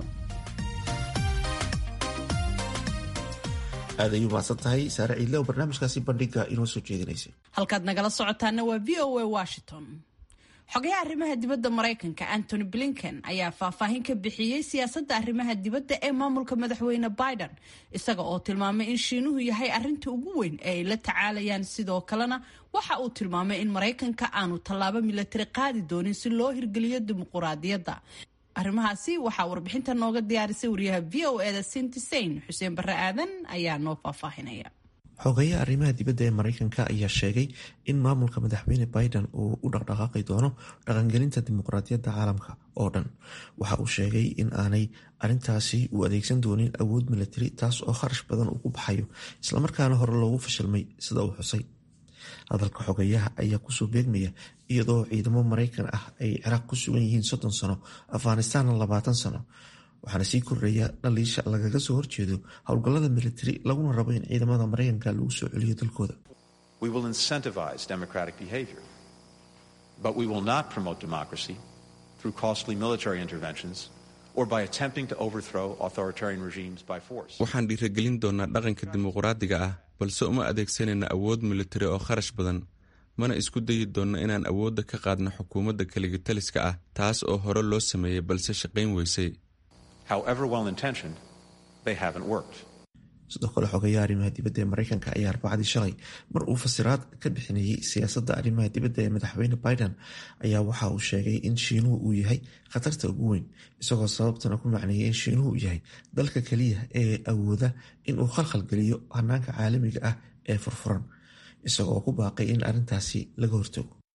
aad ayuu mahadsan tahay Sahre Ciidla oo barnaamijkaasi bandhiga inoo soo jeedinaysay. Halkaad nagala socotaana waa VOA Washington. xogayaha arrimaha dibadda Mareykanka Anthony Blinken ayaa faahfaahin ka bixiyay siyaasadda arrimaha dibadda ee maamulka madaxweyne Biden, isaga oo tilmaamay in Shiinuhu yahay arrinta ugu weyn ee ay la tacaalayaan. Sidoo kalena waxa uu tilmaamay in Mareykanka aanu tallaabo militari qaadi doonin si loo hirgeliyo dimuqraadiyadda. arrimahaasi waxaa warbixinta nooga diyaarisay wariyaha VOA Cindy Sain. Xuseen Barre Aadan ayaa noo faahfaahinaya. xogayaha arrimaha dibadda ee Mareykanka ayaa sheegay in maamulka madaxweyne Biden uu u dhaqdhaqaaqi doono dhaqangelinta dimuqraadiyadda caalamka oo dhan. Waxa uu sheegay in aanay arrintaasi u adeegsan doonin awood militari, taas oo kharash badan uu ku baxayo islamarkaana hore loogu fashilmay sida uu xusay. hadalka xogayaha ayaa kusoo beegmaya iyadoo ciidamo Mareykan ah ay Ciraaq ku sugan yihiin 30 sano, Afghanistan 20 sano, waxaana sii kordhaya dhaliisha lagaga soo horjeedo howlgallada militari laguna rabo in ciidamada Mareykanka lagu soo celiyo dalkooda. We will incentivize democratic behavior, but we will not promote democracy through costly military interventions or by attempting to overthrow authoritarian regimes by force. Waxaan dhiirigelin doonaa dhaqanka dimuqraadiga ah, balse uma adeegsanayna awood militari oo kharash badan, mana isku dayi doonno inaan awoodda ka qaadno xukuumadda kaligitaliska ah, taas oo hore loo sameeyey balse shaqayn weysay. However well-intentioned, they haven't worked. sidoo kale xogayaha arrimaha dibadda ee Mareykanka ayaa Arbacadii shalay mar uu fasiraad ka bixinayay siyaasadda arrimaha dibadda ee madaxweyne Biden ayaa waxa uu sheegay in Shiinuhu uu yahay khatarta ugu weyn, isagoo sababtana ku macneeyay in Shiinuhu uu yahay dalka kaliya ee awooda in uu khalkhal geliyo hanaanka caalamiga ah ee furfuran, isagoo ku baaqay in arrintaasi laga hortago.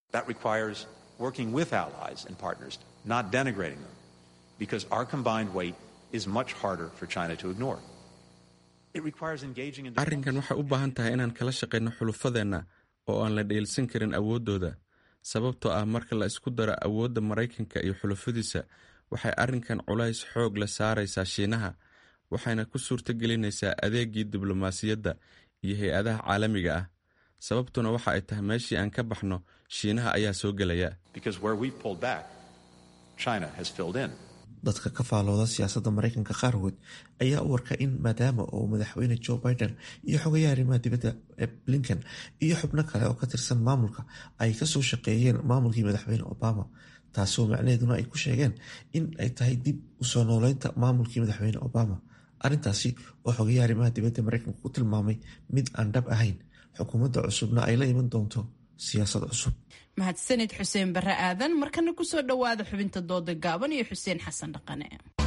That requires working with allies and partners, not denigrating them, because our combined weight is much harder for China to ignore. It requires engaging in arrinkan waxay u baahan tahay inaan kala shaqayno xulufadeenna oo aan la dheelsan karin awooddooda sababtoo ah marka la isku daro awoodda Maraykanka iyo xulufadiisa waxay arrinkan culays xoog la saaraysaa Shiinaha waxayna ku suurtagelinaysaa adeegii diblomaasiyadda iyo hay'adaha caalamiga ah sababtuna waxa ay tahay meeshii aan ka baxno Shiinaha ayaa soo gelaya because where we pulled back China has filled in. dadka ka faalooda siyaasadda Maraykanka qaarkood ayaa u arka in maadaama uu madaxweyne Joe Biden iyo xogayaha arrimaha dibadda Blinken iyo xubno kale oo ka tirsan maamulka ay ka soo shaqeeyeen maamulkii madaxweyne Obama taasoo macnaheeduna ay ku sheegeen in ay tahay dib u soo nooleynta maamulkii madaxweyne Obama arrintaasi oo xogayaha arrimaha dibadda Maraykanka ku tilmaamay mid aan dhab ahayn xukuumadda cusubna ay la iman doonto siyaasad cusub. mahadsanid xuseen barre aadan markana kusoo dhawaada xubinta dooda gaaban iyo xuseen xasan dhaqane.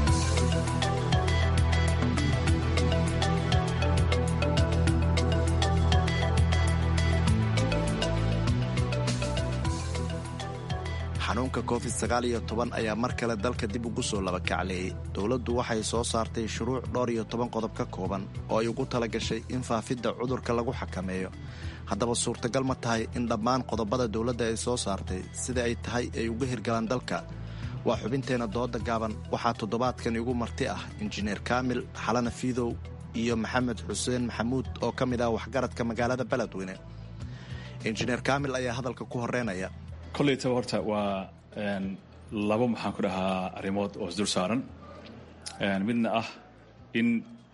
xanuunka covid-19 ayaa mar kale dalka dib ugu soo labakacleeyey dowladdu waxay soo saartay shuruuc 12 qodob ka kooban oo ay ugu talagashay in faafidda cudurka lagu xakameeyo haddaba suurtagal ma tahay in dhammaan qodobada dowladda ay soo saartay sida ay tahay ay uga hirgalaan dalka waa xubinteenna dooda gaaban waxaa toddobaadkan igu marti ah injineer kaamil xalana fiidow iyo maxamed xuseen maxamuud oo ka mid ah waxgaradka magaalada beledweyne injineer kaamil ayaa hadalka ku horeynaya koleytaba horta waa labo maxaan ku dhahaa arrimood oo isdul saaran midna ah in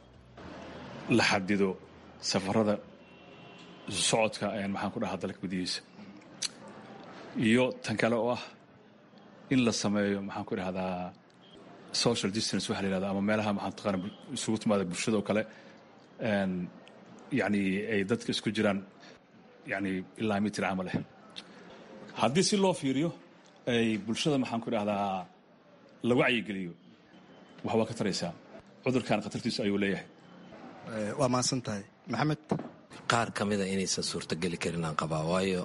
la xadido safarada socodka maxaan ku dhahaa dalka gudihiisa iyo tan kale oo ah in la sameeyo maxaan ku dhahdaa social distance waxa la yidhahda ama meelaha maxaan taqaana isugu timaada bulshada oo kale yacni ay dadka isku jiraan yacni ilaa mitir camal leh haddii si loo fiiriyo ay bulshada maxaan ku dhahdaa la wacyigeliyo wax waa ka taraysaa cudurkan khatartiisu ayuu leeyahay waa mahadsan tahay maxamed qaar ka mida inaysan suurtogeli karin aan qabaa waayo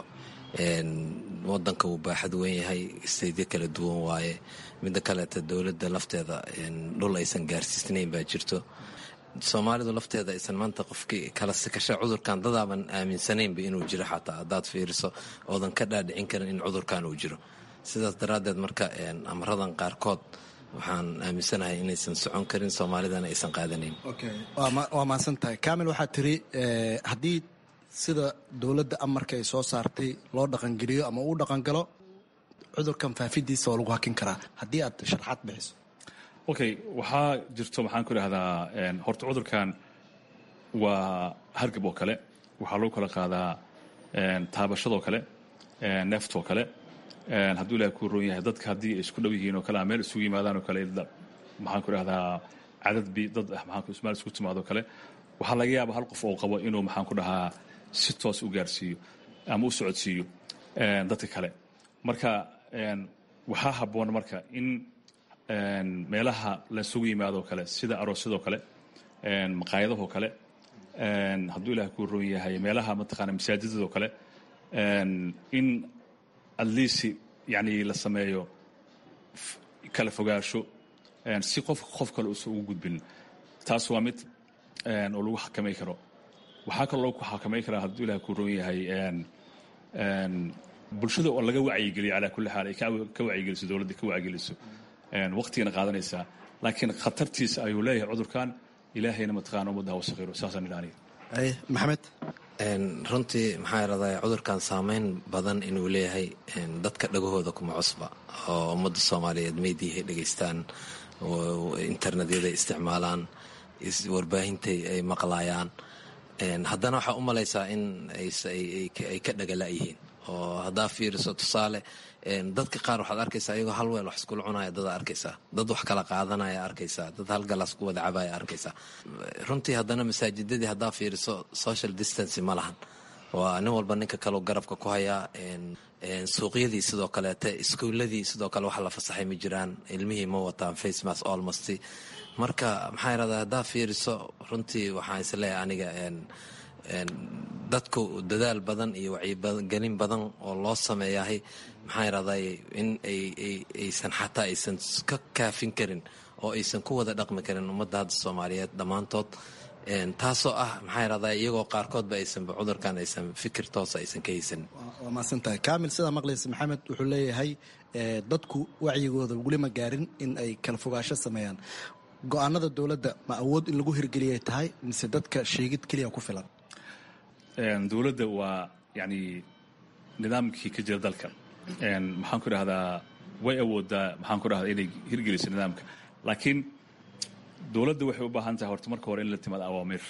wadanka wuu baaxad weyn yahay isteedyo kala duwan waaye midda kaleeta dowladda lafteeda dhul aysan gaarsiisnayn baa jirto soomaalidu lafteeda aysan maanta qofkii kala sikasha cudurkan dadaaban aaminsanaynba inuu jiro xataa haddaad fiiriso oodan ka dhaadhicin karin in cudurkan uu jiro sidaas daraaddeed marka amradan qaarkood waxaan aaminsanahay inaysan socon karin soomaalidana aysan qaadanayn waa mahadsan tahay kaamil waxaad tiri haddii sida dowladda amarka ay soo saartay loo dhaqangeliyo ama uu dhaqangalo cudurkan faafidiisa oo lagu hakin karaa haddii aad sharxaad bixiso okay waxaa jirto maxaan ku idhahdaa horta cudurkan waa hargab oo kale waxaa lagu kala qaadaa taabashadoo kale neeftoo kale hadduu ilahay ku roon yahay dadka haddii ay isku dhow yihiin oo kale ama meel isugu yimaadaan oo kale maxaan ku idhahdaa cadad dad ah meel isku timaadoo kale waxaa laga yaaba hal qof oo qabo inuu maxaan ku dhahaa si toos u gaarsiiyo ama u socodsiiyo dadka kale marka waxaa habboon marka in meelaha laisugu yimaadoo kale sida aroosyadoo kale maqaayadahoo kale hadduu ilaah ku roon yahay meelaha mataqaana masaajidadoo kale in atleast yani la sameeyo kala fogaasho si qof kale uusan ugu gudbin taas waa mid oo lagu xakamay karo waxaa kaloo lagu xakamay karaa hadduu ilaah ku roon yahay bulshada oo laga wacyigeliyo calaa kulli xaal ay ka wacyigeliso dowladda ka wacyigeliso waqtigana qaadanaysaa laakiin khatartiisa ayuu leeyahay cudurkan ilaahayna mataqaana ummadda wasaqiro saasaan ilaaniya maxamed runtii maxaa yaradaa cudurkan saameyn badan inuu leeyahay dadka dhagahooda kuma cusba oo ummadda soomaaliyeed meediyahay dhegaystaan internetyada isticmaalaan warbaahintay ay maqlaayaan haddana waxaa u malaysaa in ay ka dhagala'yihiin oo haddaa fiiriso tusaale dadka qaar waxaad arkaysaa iyagoo hal weel wax iskula cunaya dadaa arkaysaa dad wax kala qaadanaya arkaysaa dad hal galaas ku wada cabaya arkaysaa runtii haddana masaajidadii haddaa fiiriso social distance ma lahan waa nin walba ninka kaleo garabka ku hayaa suuqyadii sidoo kaleete iskuuladii sidoo kale wax la fasaxay ma jiraan ilmihii ma wataan facemas almost marka maxaa yaradaa haddaa fiiriso runtii waxaan isleeyahay aniga dadku dadaal badan iyo wacyigelin badan oo loo sameeyahay maxaa yidhahday in aysan xataa aysan ka kaafin karin oo aysan ku wada dhaqmi karin ummadda hadda soomaaliyeed dhammaantood taasoo ah maxaa yidhahday iyagoo qaarkoodba aysanba cudurkan aysan fikir toosa aysan ka haysanin. waa mahadsantahay kaamil sidaa maqlaysa maxamed wuxuu leeyahay dadku wacyigooda weli ma gaarin in ay kala fogaasho sameeyaan. go-aanada dowladda ma awood in lagu hirgeliyay tahay mise dadka sheegid keliya ku filan? dowladda waa yani nidaamkii ka jira dalka maxaan ku dhahdaa way awoodaa maxaan ku dhahdaa inay hirgeliso nidaamka, laakiin dowladda waxay u baahan tahay horta marka hore in la timaado awaamiir.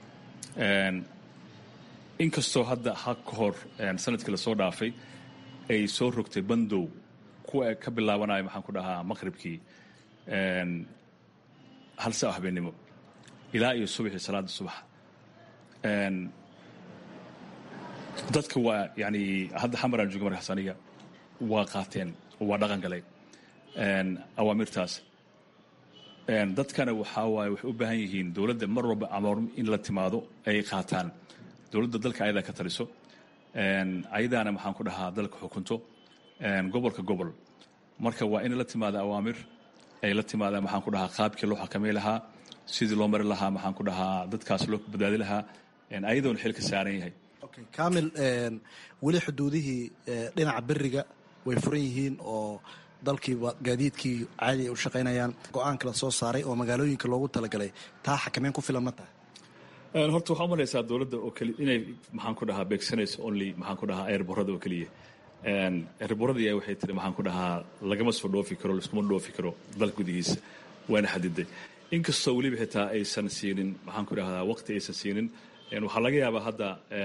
inkastoo hadda ha ka hor sanadkii lasoo dhaafay ay soo rogtay bandow kuwa ka bilaabanayo maxaan ku dhahaa maqribkii 1 saac habeenimo ilaa iyo subaxii salaada subax. dadka waa yani hadda xamaraan jooga markaas aniga waa qaateen waa dhaqan galay awaamirtaas. dadkana waxaa waaye waxay u baahan yihiin dowladda mar walba amoor in la timaado ay qaataan. dowladda dalka ayadaa ka taliso, ayadaana maxaan ku dhahaa dalka xukunto gobolka gobol. marka waa in la timaado awaamir, ay la timaadaan maxaan ku dhahaa qaabkii loo xakamay lahaa, sidii loo mari lahaa maxaan ku dhahaa dadkaas loo badbaadi lahaa, ayadoona xil ka saaran yahay. kaamil weli xuduudihii dhinaca beriga way furan yihiin oo dalkiiba gaadiidkii caadi ay u shaqaynayaan. go-aanka la soo saaray oo magaalooyinka loogu talagalay taa xakameyn ku filan ma tahay? horta waxaa umalaysaa dowladda oo keli inay maxaan ku dhahaa beegsanayso only maxaan ku dhahaa eerborada oo keliya. eerboradii waxay tiri maxaan ku dhahaa lagama soo dhoofi karo, laskuma dhoofi karo dalka gudihiisa, waana xadiday. inkastoo weliba xitaa aysan siinin maxaan ku dhahdaa waqti aysan siinin. waxaa laga yaabaa hadda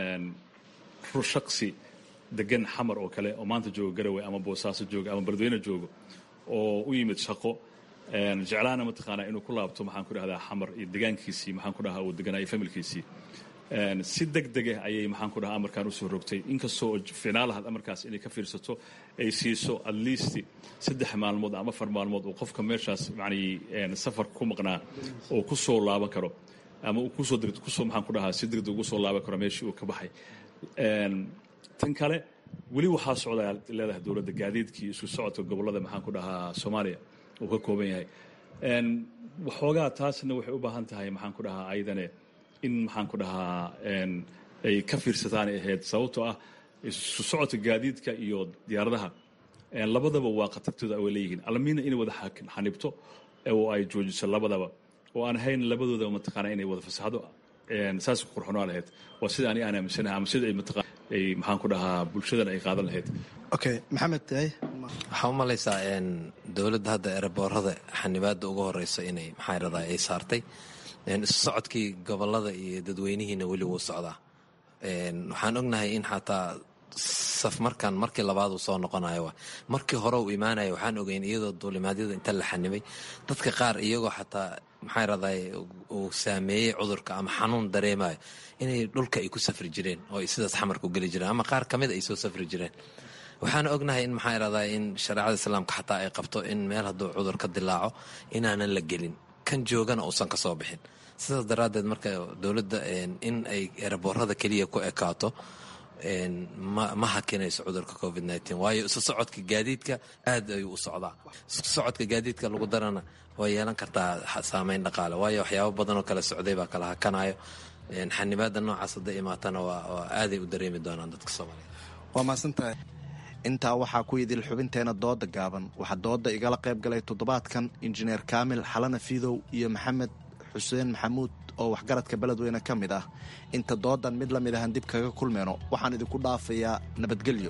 shaksi degan xamar oo kale oo maanta jooga garowe ama boosaaso jooga ama beledweyne joogo oo u yimid shaqo jeclaana mataqaanaa inuu ku laabto maxaan ku dhahdaa xamar iyo degaankiisii maxaan ku dhahaa uu deganaayo familkiisii. si deg degah ayay maxaan ku dhahaa amarkaan usoo rogtay, inkastoo ficnaa lahaad amarkaas inay ka fiirsato ay siiso at least 3 maalmood ama 4 maalmood oo qofka meeshaas yani safarka ku maqnaa oo ku soo laaban karo ama uu kusoo maxaan ku dhahaa si degdeg ugu soo laaban karo meeshii uu ka baxay. tan kale weli waxaa socdaa leedahay dowladda gaadiidkii isku socodka gobollada maxaan ku dhahaa Soomaaliya uu ka kooban yahay. waxoogaa taasna waxay u baahan tahay maxaan ku dhahaa ayadane in maxaan ku dhahaa ay ka fiirsataan ay ahayd, sababtoo ah isku socodka gaadiidka iyo diyaaradaha labadaba waa khatartooda ay leeyihiin. alamiina inay wada xanibto oo ay joojiso labadaba oo aan ahayn labadooda mataqaana inay wada fasaxdo saas ku qurxoonaa lahayd. waa sida ani aan aaminsanahay ama sida ay mataqaana ay maxaan ku dhahaa bulshadan ay qaadan lahayd. okay maxamed waxaa u malaysaa dowladda hadda ereborada xanibaada ugu horeysa inay maxaa yidhahdaa ay saartay. isu socodkii gobolada iyo dadweynihiina weli wuu socdaa. waxaan ognahay in xataa safmarkan markii labaad uu soo noqonayo markii hore uu imaanayo waxaan ogeyn iyadoo duulimaadyada inta la xanibay dadka qaar iyagoo xataa maxaa yidhahdaa uu saameeyey cudurka ama xanuun dareemayo inay dhulka ay ku safri jireen oo ay sidaas xamarka u geli jireen ama qaar ka mid ay soo safri jireen. waxaan ognahay in maxaa yidhahdaa in shareecada islaamka xataa ay qabto in meel hadduu cudur ka dilaaco inaanan la gelin, kan joogana uusan ka soo bixin. sidaas daraaddeed marka dowladda in ay eraboorada keliya ku ekaato ma hakinayso cudurka covid-19, waayo isu socodka gaadiidka aad ayuu u socdaa. isu socodka gaadiidka lagu darana way yeelan kartaa saameyn dhaqaale, waayo waxyaabo badan oo kala socday baa kala hakanayo. xanibaada noocaas hadday imaatana waa aaday u dareemi doonaan dadka Soomaaliyeed. waa mahadsantahay. intaa waxaa ku idil xubinteena dooda gaaban. waxaa dooda igala qayb galay toddobaadkan injineer kaamil xalana fidow iyo maxamed xuseen maxamuud oo waxgaradka beledweyne ka mid ah. inta doodan mid la mid ahan dib kaga kulmeyno waxaan idinku dhaafayaa nabadgelyo.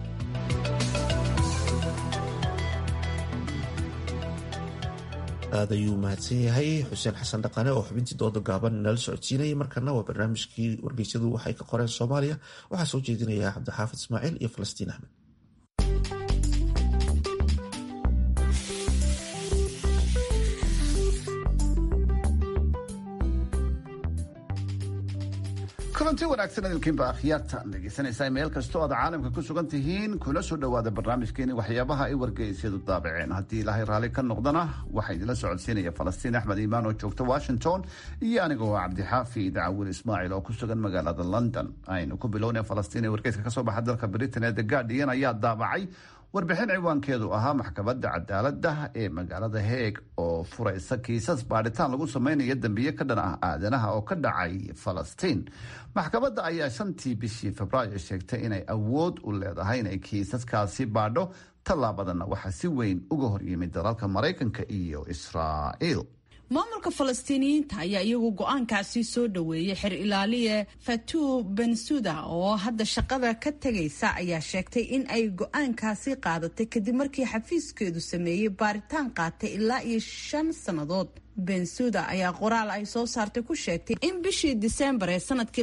aad ayuu mahadsan yahay xuseen xasan dhaqane oo xubintii dooda gaaban nala socodsiinayay. markana waa barnaamijkii wargeysyadu waxay ka qoreen Soomaaliya. waxaa soo jeedinaya cabdixaafid ismaaciil iyo falastiin axmed. kulanti wanaagsan idinkiinba akhyaarta dhegeysanaysaa meel kastoo aad caalamka ku sugan tihiin kuna soo dhowaada barnaamijkeeni waxyaabaha ay wargeysyadu daabaceen haddii ilaahay raalli ka noqdana waxaa idinla socodsiinaya falastiin axmed iimaan oo joogta washington iyo anigoo cabdixaafid cawil ismaaciil oo ku sugan magaalada london aynu ku bilownay falastiin ee wargeyska kasoo baxa dalka britain ee the guardian ayaa daabacay warbixin ciwaankeedu ahaa maxkamadda cadaaladda ee magaalada heeg oo furaysa kiisas baadhitaan lagu samaynayo dembiye ka dhan ah aadanaha oo ka dhacay falastiin maxkamadda ayaa 5tii bishii febraayo sheegtay inay awood u leedahay inay kiisaskaasi baadho tallaabadana waxaa si weyn uga hor yimid dalalka maraykanka iyo israa'iil maamulka falastiiniyiinta ayaa iyagu go-aankaasi soo dhoweeyey xer ilaaliye fatou bensuda oo hadda shaqada ka tegaysa ayaa sheegtay in ay go-aankaasi qaadatay kadib markii xafiiskeedu sameeyey baaritaan qaatay ilaa iyo 5 sannadood bensuda ayaa qoraal ay soo saartay ku sheegtay in bishii diseembar ee sanadkii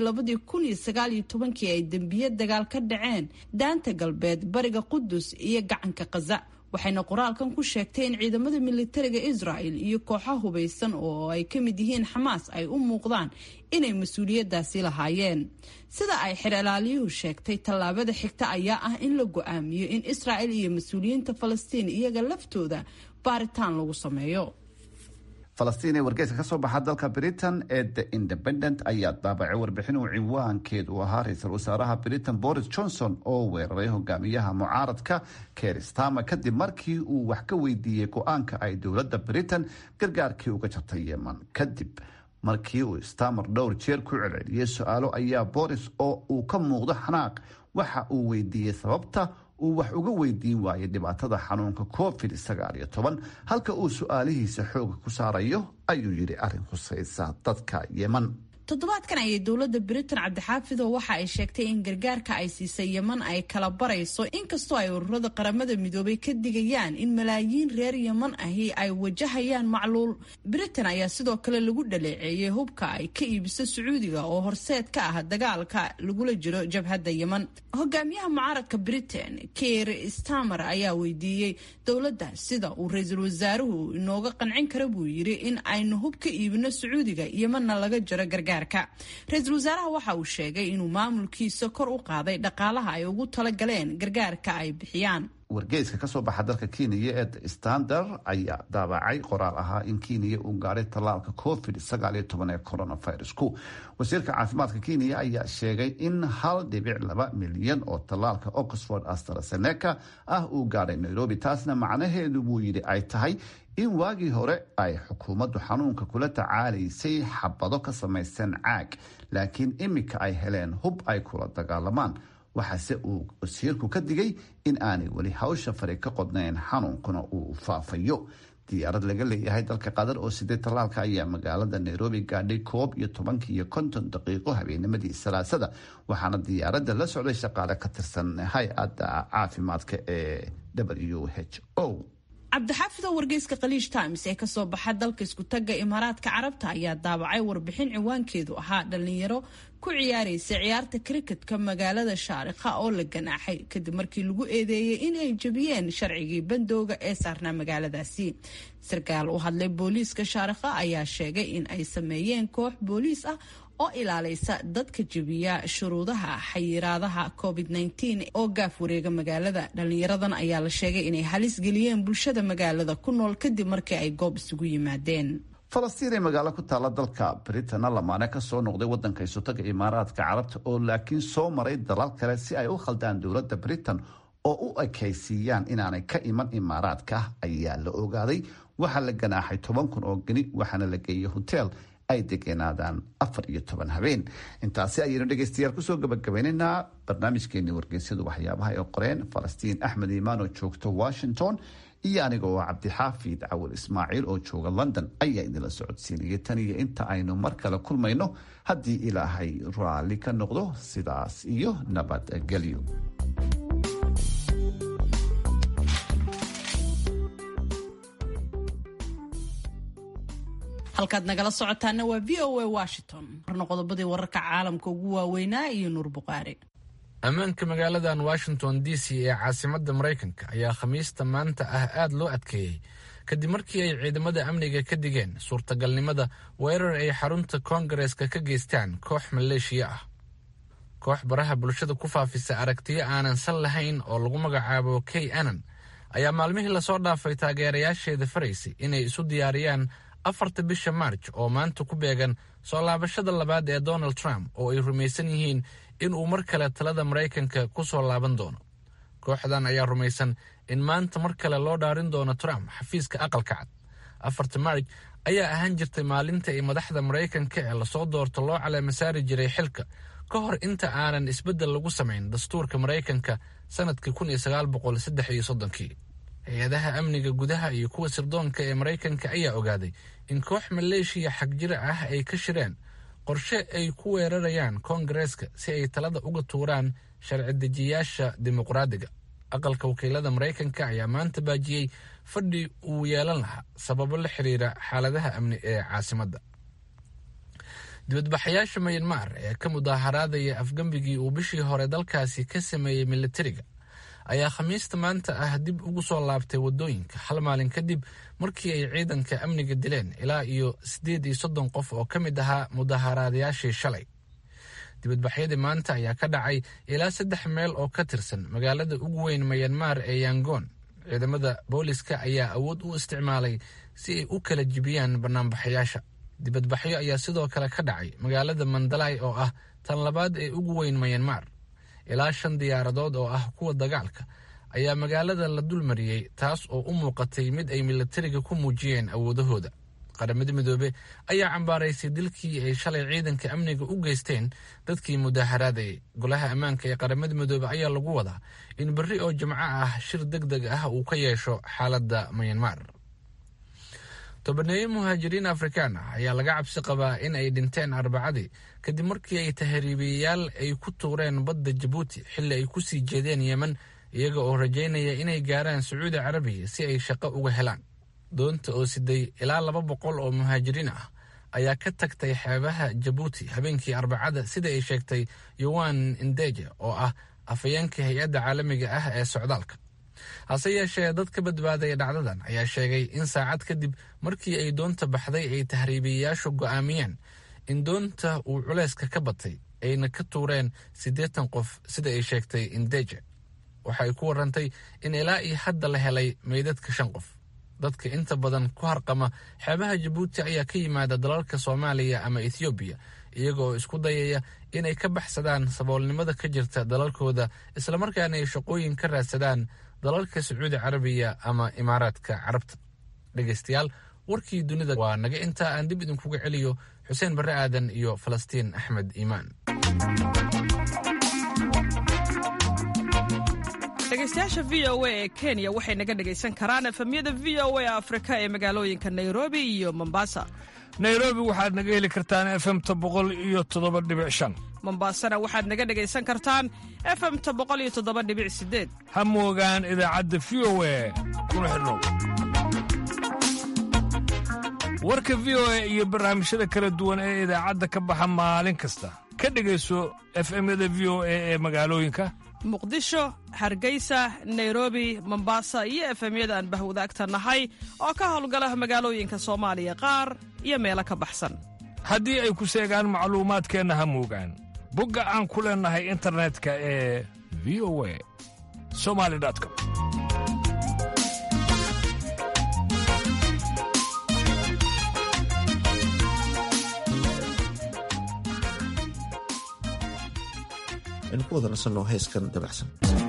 2019 ay dembiye dagaal ka dhaceen daanta galbeed bariga qudus iyo gacanka qaza waxayna qoraalkan ku sheegtay in ciidamada militariga Israel iyo kooxaha hubeysan oo ay ka mid yihiin Xamaas ay u muuqdaan inay mas'uuliyadaasi lahaayeen sida ay xer ilaaliyuhu sheegtay tallaabada xigta ayaa ah in la go'aamiyo in Israel iyo mas'uuliyiinta Falastiin iyaga laftooda baaritaan lagu sameeyo falastiin ee wargeyska kasoo baxa dalka britain ee the independent ayaa daabacay warbixin uu ciwaankeedu ahaa ra-iisul wasaaraha britain boris johnson oo weeraray hogaamiyaha mucaaradka keir starmer kadib markii uu wax ka weydiiyey go-aanka ay dowladda britain gargaarkii uga jartay yemen kadib markii uu starmer dhowr jeer ku celceliyey su-aalo ayaa boris oo uu ka muuqdo xanaaq waxa uu weydiiyey sababta uu wax uga weydiin waayay dhibaatada xanuunka COVID-19 halka uu su-aalihiisa xooga ku saarayo ayuu yidhi arrin khusaysa dadka yemen toddobaadkan ayay dowladda Britain cabdixaafido waxa ay sheegtay in gargaarka ay siisay Yemen ay kala barayso inkastoo ay ururada qaramada midoobay ka digayaan in malaayiin reer Yemen ahi ay wajahayaan macluul. Britain ayaa sidoo kale lagu dhaleeceeyay hubka ay ka iibisay Sacuudiga oo horseed ka ah dagaalka lagula jiro jabhadda Yemen. Hogaamiyaha mucaaradka Britain Keir Starmer ayaa weydiiyey dowladda sida uu ra'iisul wasaaruhu inooga qancin karo buu yiri in aynu hub ka iibino Sacuudiga Yemenna laga jiro gargaar. Ra-iisul wasaaraha waxa uu sheegay inuu maamulkiisa kor u qaaday dhaqaalaha ay ugu talagaleen gargaarka ay bixiyaan. wargeyska kasoo baxa dalka Kenya ee The Standard ayaa daabacay qoraal ahaa in Kenya uu gaaray tallaalka COVID-19 ee coronavirus-ku. wasiirka caafimaadka Kenya ayaa sheegay in 1.2 milyan oo tallaalka Oxford AstraZeneca ah uu gaaray Nairobi, taasna macnaheedu buu yidhi ay tahay in waagii hore ay xukuumaddu xanuunka kula tacaalaysay xabado ka samaysan caag, laakiin imika ay heleen hub ay kula dagaalamaan. waxaase uu wasiirku ka digay in aanay weli hawsha fari ka qodnayn xanuunkuna uu faafayo. diyaarad laga leeyahay dalka qatar oo 8 tallaalka ayaa magaalada Nairobi gaadhay 12:50 habeennimadii Salaasada, waxaana diyaaradda la socday shaqaale ka tirsan hay-adda caafimaadka ee WHO. cabdixaafid oo wargeyska Khaleej Times ee kasoo baxa dalka isku taga Imaaraadka Carabta ayaa daabacay warbixin ciwaankeedu ahaa dhalinyaro ku ciyaaraysa ciyaarta cricketka magaalada Shaariqa oo la ganaaxay kadib markii lagu eedeeyay in ay jabiyeen sharcigii bandooga ee saarnaa magaaladaasi. sarkaal u hadlay booliiska Shaariqa ayaa sheegay in ay sameeyeen koox booliis ah oo ilaalaysa dadka jabiya shuruudaha xayiraadaha COVID-19 oo gaaf wareega magaalada. dhalinyaradan ayaa la sheegay inay halis geliyeen bulshada magaalada ku nool kadib markii ay goob isugu yimaadeen. falastiin ee magaalo ku taala dalka Britain lamaane ka soo noqday wadanka isutaga Imaaraadka Carabta oo laakiin soo maray dalal kale si ay u khaldaan dowladda Britain oo u ekaysiiyaan inaanay ka iman Imaaraadka ayaa la ogaaday. waxaa la ganaaxay 10,000 oo gani, waxaana la geeyay hotel ay degenaadaan 14 habeen. intaasi ayaynu dhegaystayaal kusoo gabagabaynaynaa barnaamijkeeni wargeysyadu waxyaabaha ay qoreen. falastiin axmed iimaan oo joogta Washington iyo aniga oo cabdixaafid cawil ismaaciil oo jooga London ayaa idinla socodsiinayay. tan iyo inta aynu mar kale kulmayno haddii ilaahay raalli ka noqdo, sidaas iyo nabadgelyo. halkaad nagala socotaana waa VOA Washington. warna qodobadii wararka caalamka ugu waaweynaa iyo Nuur Buqaari. ammaanka magaaladan Washington DC ee caasimadda Mareykanka ayaa khamiista maanta ah aad loo adkeeyey kadib markii ay ciidamada amniga ka digeen suurtagalnimada weerar ay xarunta Koongareeska ka geystaan koox maleeshiya ah. koox baraha bulshada ku faafisa aragtiyo aanan sal lahayn oo lagu magacaabo KAnon ayaa maalmihii lasoo dhaafay taageerayaasheeda faraysay inay isu diyaariyaan 4 bisha Maarj oo maanta ku beegan soo laabashada labaad ee Donald Trump oo ay rumaysan yihiin inuu mar kale talada Maraykanka ku soo laaban doono. kooxdan ayaa rumaysan in maanta mar kale loo dhaarin doono Trump xafiiska aqalka cad. 4 Maarj ayaa ahaan jirtay maalinta ay madaxda Maraykanka ee lasoo doorto loo calaamasaari jiray xilka ka hor inta aanan isbeddel lagu samayn dastuurka Maraykanka sanadkii 1933. hay-adaha amniga gudaha iyo kuwa sirdoonka ee Maraykanka ayaa ogaaday in koox maleeshiya xagjira ah ay ka shireen qorshe ay ku weerarayaan Koongareeska si ay talada uga tuuraan sharci dejiyaasha dimuqraadiga. aqalka wakiilada Maraykanka ayaa maanta baajiyey fadhi uu yeelan lahaa sababo la xiriira xaaladaha amni ee caasimadda. dibadbaxayaasha Myanmar ee ka mudaharaadaya afgambigii uu bishii hore dalkaasi ka sameeyey militariga ayaa khamiista maanta ah dib ugu soo laabtay wadooyinka hal maalin kadib markii ay ciidanka amniga dileen ilaa iyo 38 qof oo ka mid ahaa mudaharaadayaashii shalay. dibadbaxyadii maanta ayaa ka dhacay ilaa 3 meel oo ka tirsan magaalada ugu weyn Myanmar ee Yangon. ciidamada booliska ayaa awood u isticmaalay si ay u kala jibiyaan banaanbaxayaasha. dibadbaxyo ayaa sidoo kale ka dhacay magaalada Mandalay oo ah tan labaad ee ugu weyn Myanmar. ilaa 5 diyaaradood oo ah kuwa dagaalka ayaa magaalada la dulmariyey, taas oo u muuqatay mid ay militariga ku muujiyeen awoodahooda. qaramada midoobe ayaa cambaaraysay dilkii ay shalay ciidanka amniga u geysteen dadkii mudaharaadayay. golaha ammaanka ee qaramada midoobe ayaa lagu wadaa in berri oo Jimco ah shir degdeg ah uu ka yeesho xaaladda Myanmar. tobaneeyo muhaajiriin Afrikaan ah ayaa laga cabsi qabaa in ay dhinteen Arbacadii kadib markii ay tahriibiyayaal ay ku tuureen badda Djibouti xilli ay ku sii jeedeen Yemen, iyaga oo rajaynaya inay gaaraan Sacuudi Carabiya si ay shaqo uga helaan. doonta oo siday ilaa 200 oo muhaajiriin ah ayaa ka tagtay xeebaha Djibouti habeenkii Arbacada, sida ay sheegtay Yohan Indeje oo ah afayeenka hay-adda caalamiga ah ee socdaalka. hase yeeshee dad ka badbaaday dhacdadan ayaa sheegay in saacad kadib markii ay doonta baxday ay tahriibiyayaashu go'aamiyeen in doonta uu culayska ka batay ayna ka tuureen 80 qof, sida ay sheegtay Indeje. waxay ku warantay in ilaa iyo hadda la helay meydadka 5 qof. dadka inta badan ku harqama xeebaha Djibouti ayaa ka yimaada dalalka Soomaaliya ama Ethiopia, iyaga oo isku dayaya inay ka baxsadaan saboolnimada ka jirta dalalkooda isla markaana ay shaqooyin ka raadsadaan dalalka Sacuudi Carabiya ama Imaaraadka Carabta. dhegaystayaal, warkii dunida waa naga intaa. aan dib idinkuga celiyo Xuseen Barre Aadan iyo Falastiin Axmed Iimaan. dhegaystayaasha VOA ee Kenya waxay naga dhagaysan karaan efemyada VOA Afrika ee magaalooyinka Nairobi iyo Mombasa. Nairobi waxaad naga heli kartaan FM-ta 107.5. Mombasana waxaad naga dhagaysan kartaan FM-ta 107.8. ha moogaan idaacadda VOA kuna xidhnow. warka VOA iyo barnaamijyada kala duwan ee idaacadda ka baxa maalin kasta ka dhagayso FM-yada VOA ee magaalooyinka Muqdisho, Hargeysa, Nairobi, Mombasa iyo FM-yada aan bahwadaagta nahay oo ka howlgala magaalooyinka Soomaaliya qaar iyo meelo ka baxsan. haddii ay ku seegaan macluumaadkeenna ha moogaan bogga aan ku leenahay internetka ee voasomali.com. aynu ku wada nasanno heeskan dabacsan.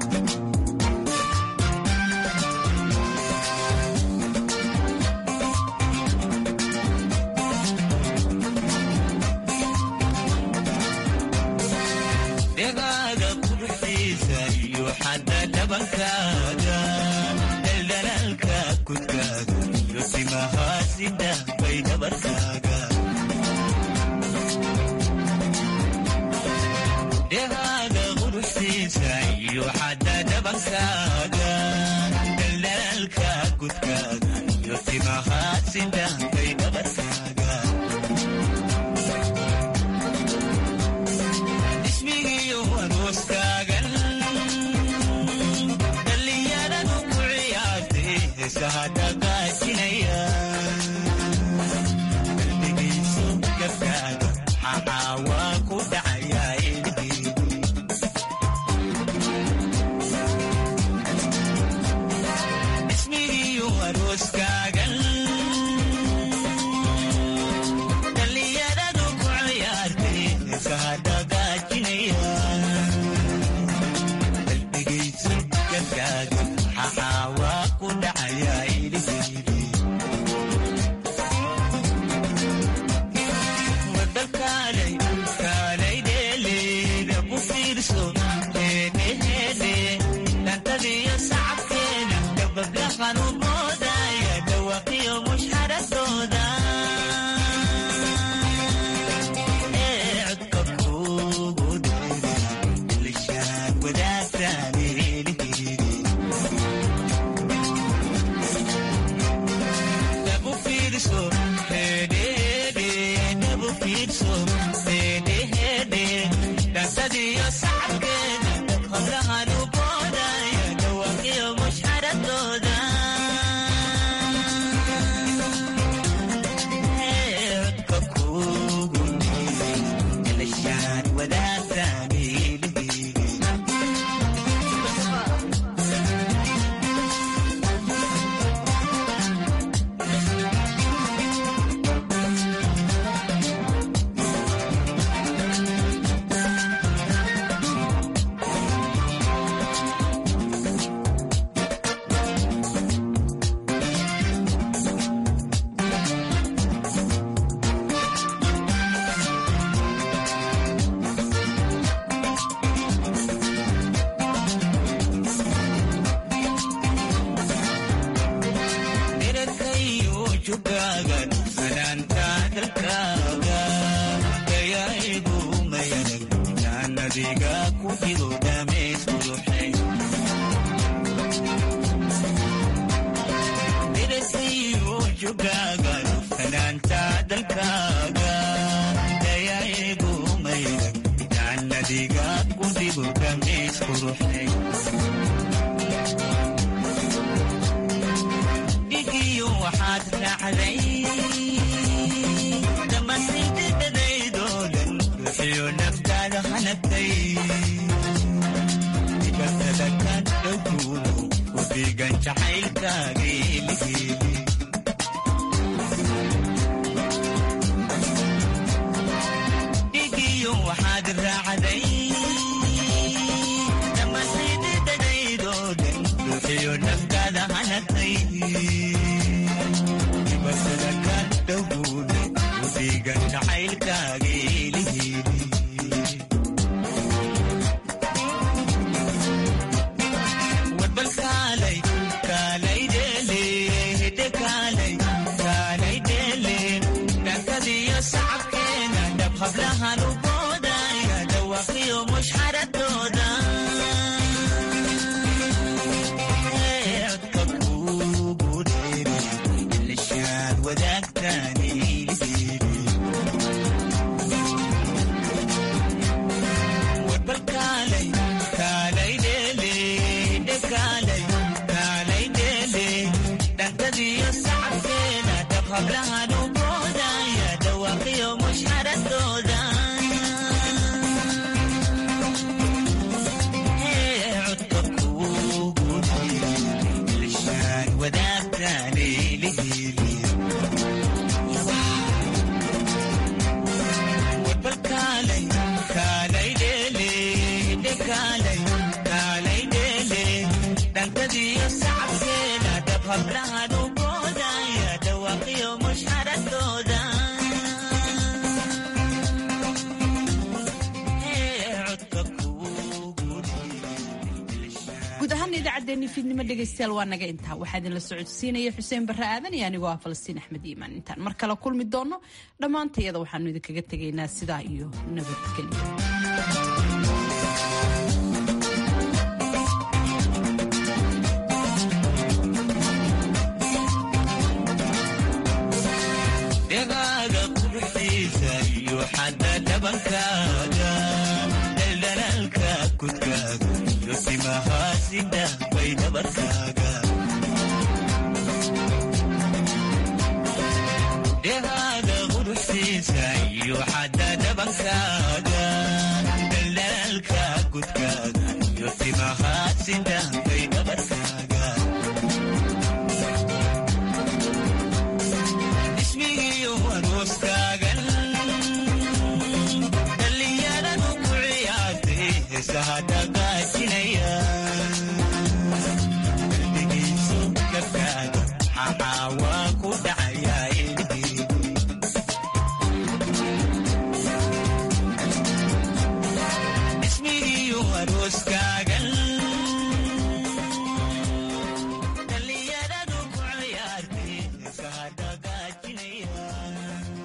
dhegaaga quruxdiisa iyo xadda dhabankaaga, daldalaalka kudkaaga iyo simahaasida bay dhabarkaaga. dhegaaga quruxdiisa iyo xadda dhabankaaga, daldalaalka kudkaaga iyo simahaasida bay dhabarkaaga. ismigiyo arooskaagan dhallinyaradu ku ciyaartay heesaha dhaqaajinaya. qalbigiisu gabkaaga xaxaa waa ku dhacayaa ugu dhammays quruxday dhigiyo waxaad raacday dhammaantaydadaydoo dhan ruuxiyo naftaada hanagtay dibatada ka dhowkuuno u dhiigan jacaylkaagii ligeeli dhigiyo waxaad raacday dhammaantaydadaydoo dhan ruuxiyo naftaada hanagtay dibatada ka dhowkuuno u dhiigan jacaylkaagii ligeeli hablahan u boodaya dhawaqiyo mushxaradooda codka kuugu dheeri ilishaad wadaagtaani warbal kaalay kaalay dheele dhekaalay kaalay dheele dhankadiyo sacabkeena dhab hablahan u boodaya dhawaqiyo mushxaradooda codka kuugu dheeri ilishaad wadaagtaani ligeeli warbal kaalay kaalay dheele dhekaalay kaalay dheele dhankadiyo sacabkeena dhab hablahan u boodaya dhawaqiyo mushxaradooda guud ahaan idaacaddeenii fiidnimo dhegaystayaal waa naga intaa waxaa idinla socodsiinaya xuseen barre aadan iyo anigoo ah falastiin axmed iimaan intaan mar kale kulmi doonno dhammaantayada waxaanu idinkaga tegaynaa sidaa iyo nabadgelyo dhegaaga quruxdiisa iyo xadda dhabankaaga dhaldhalaalka kudkaaga iyo timahaasida bay dhabarkaaga dhegaaga quruxdiisa iyo xadda dhabankaaga dhaldhalaalka kudkaaga iyo timahaasida bay dhabarkaaga ismigiyo arooskaagan dhallinyaradu ku ciyaartay heesaha dhaqaajinaya qalbigiisu gabkaaga xaxaa waa ku dhacayaa ilgeeli ismigiyo arooskaaga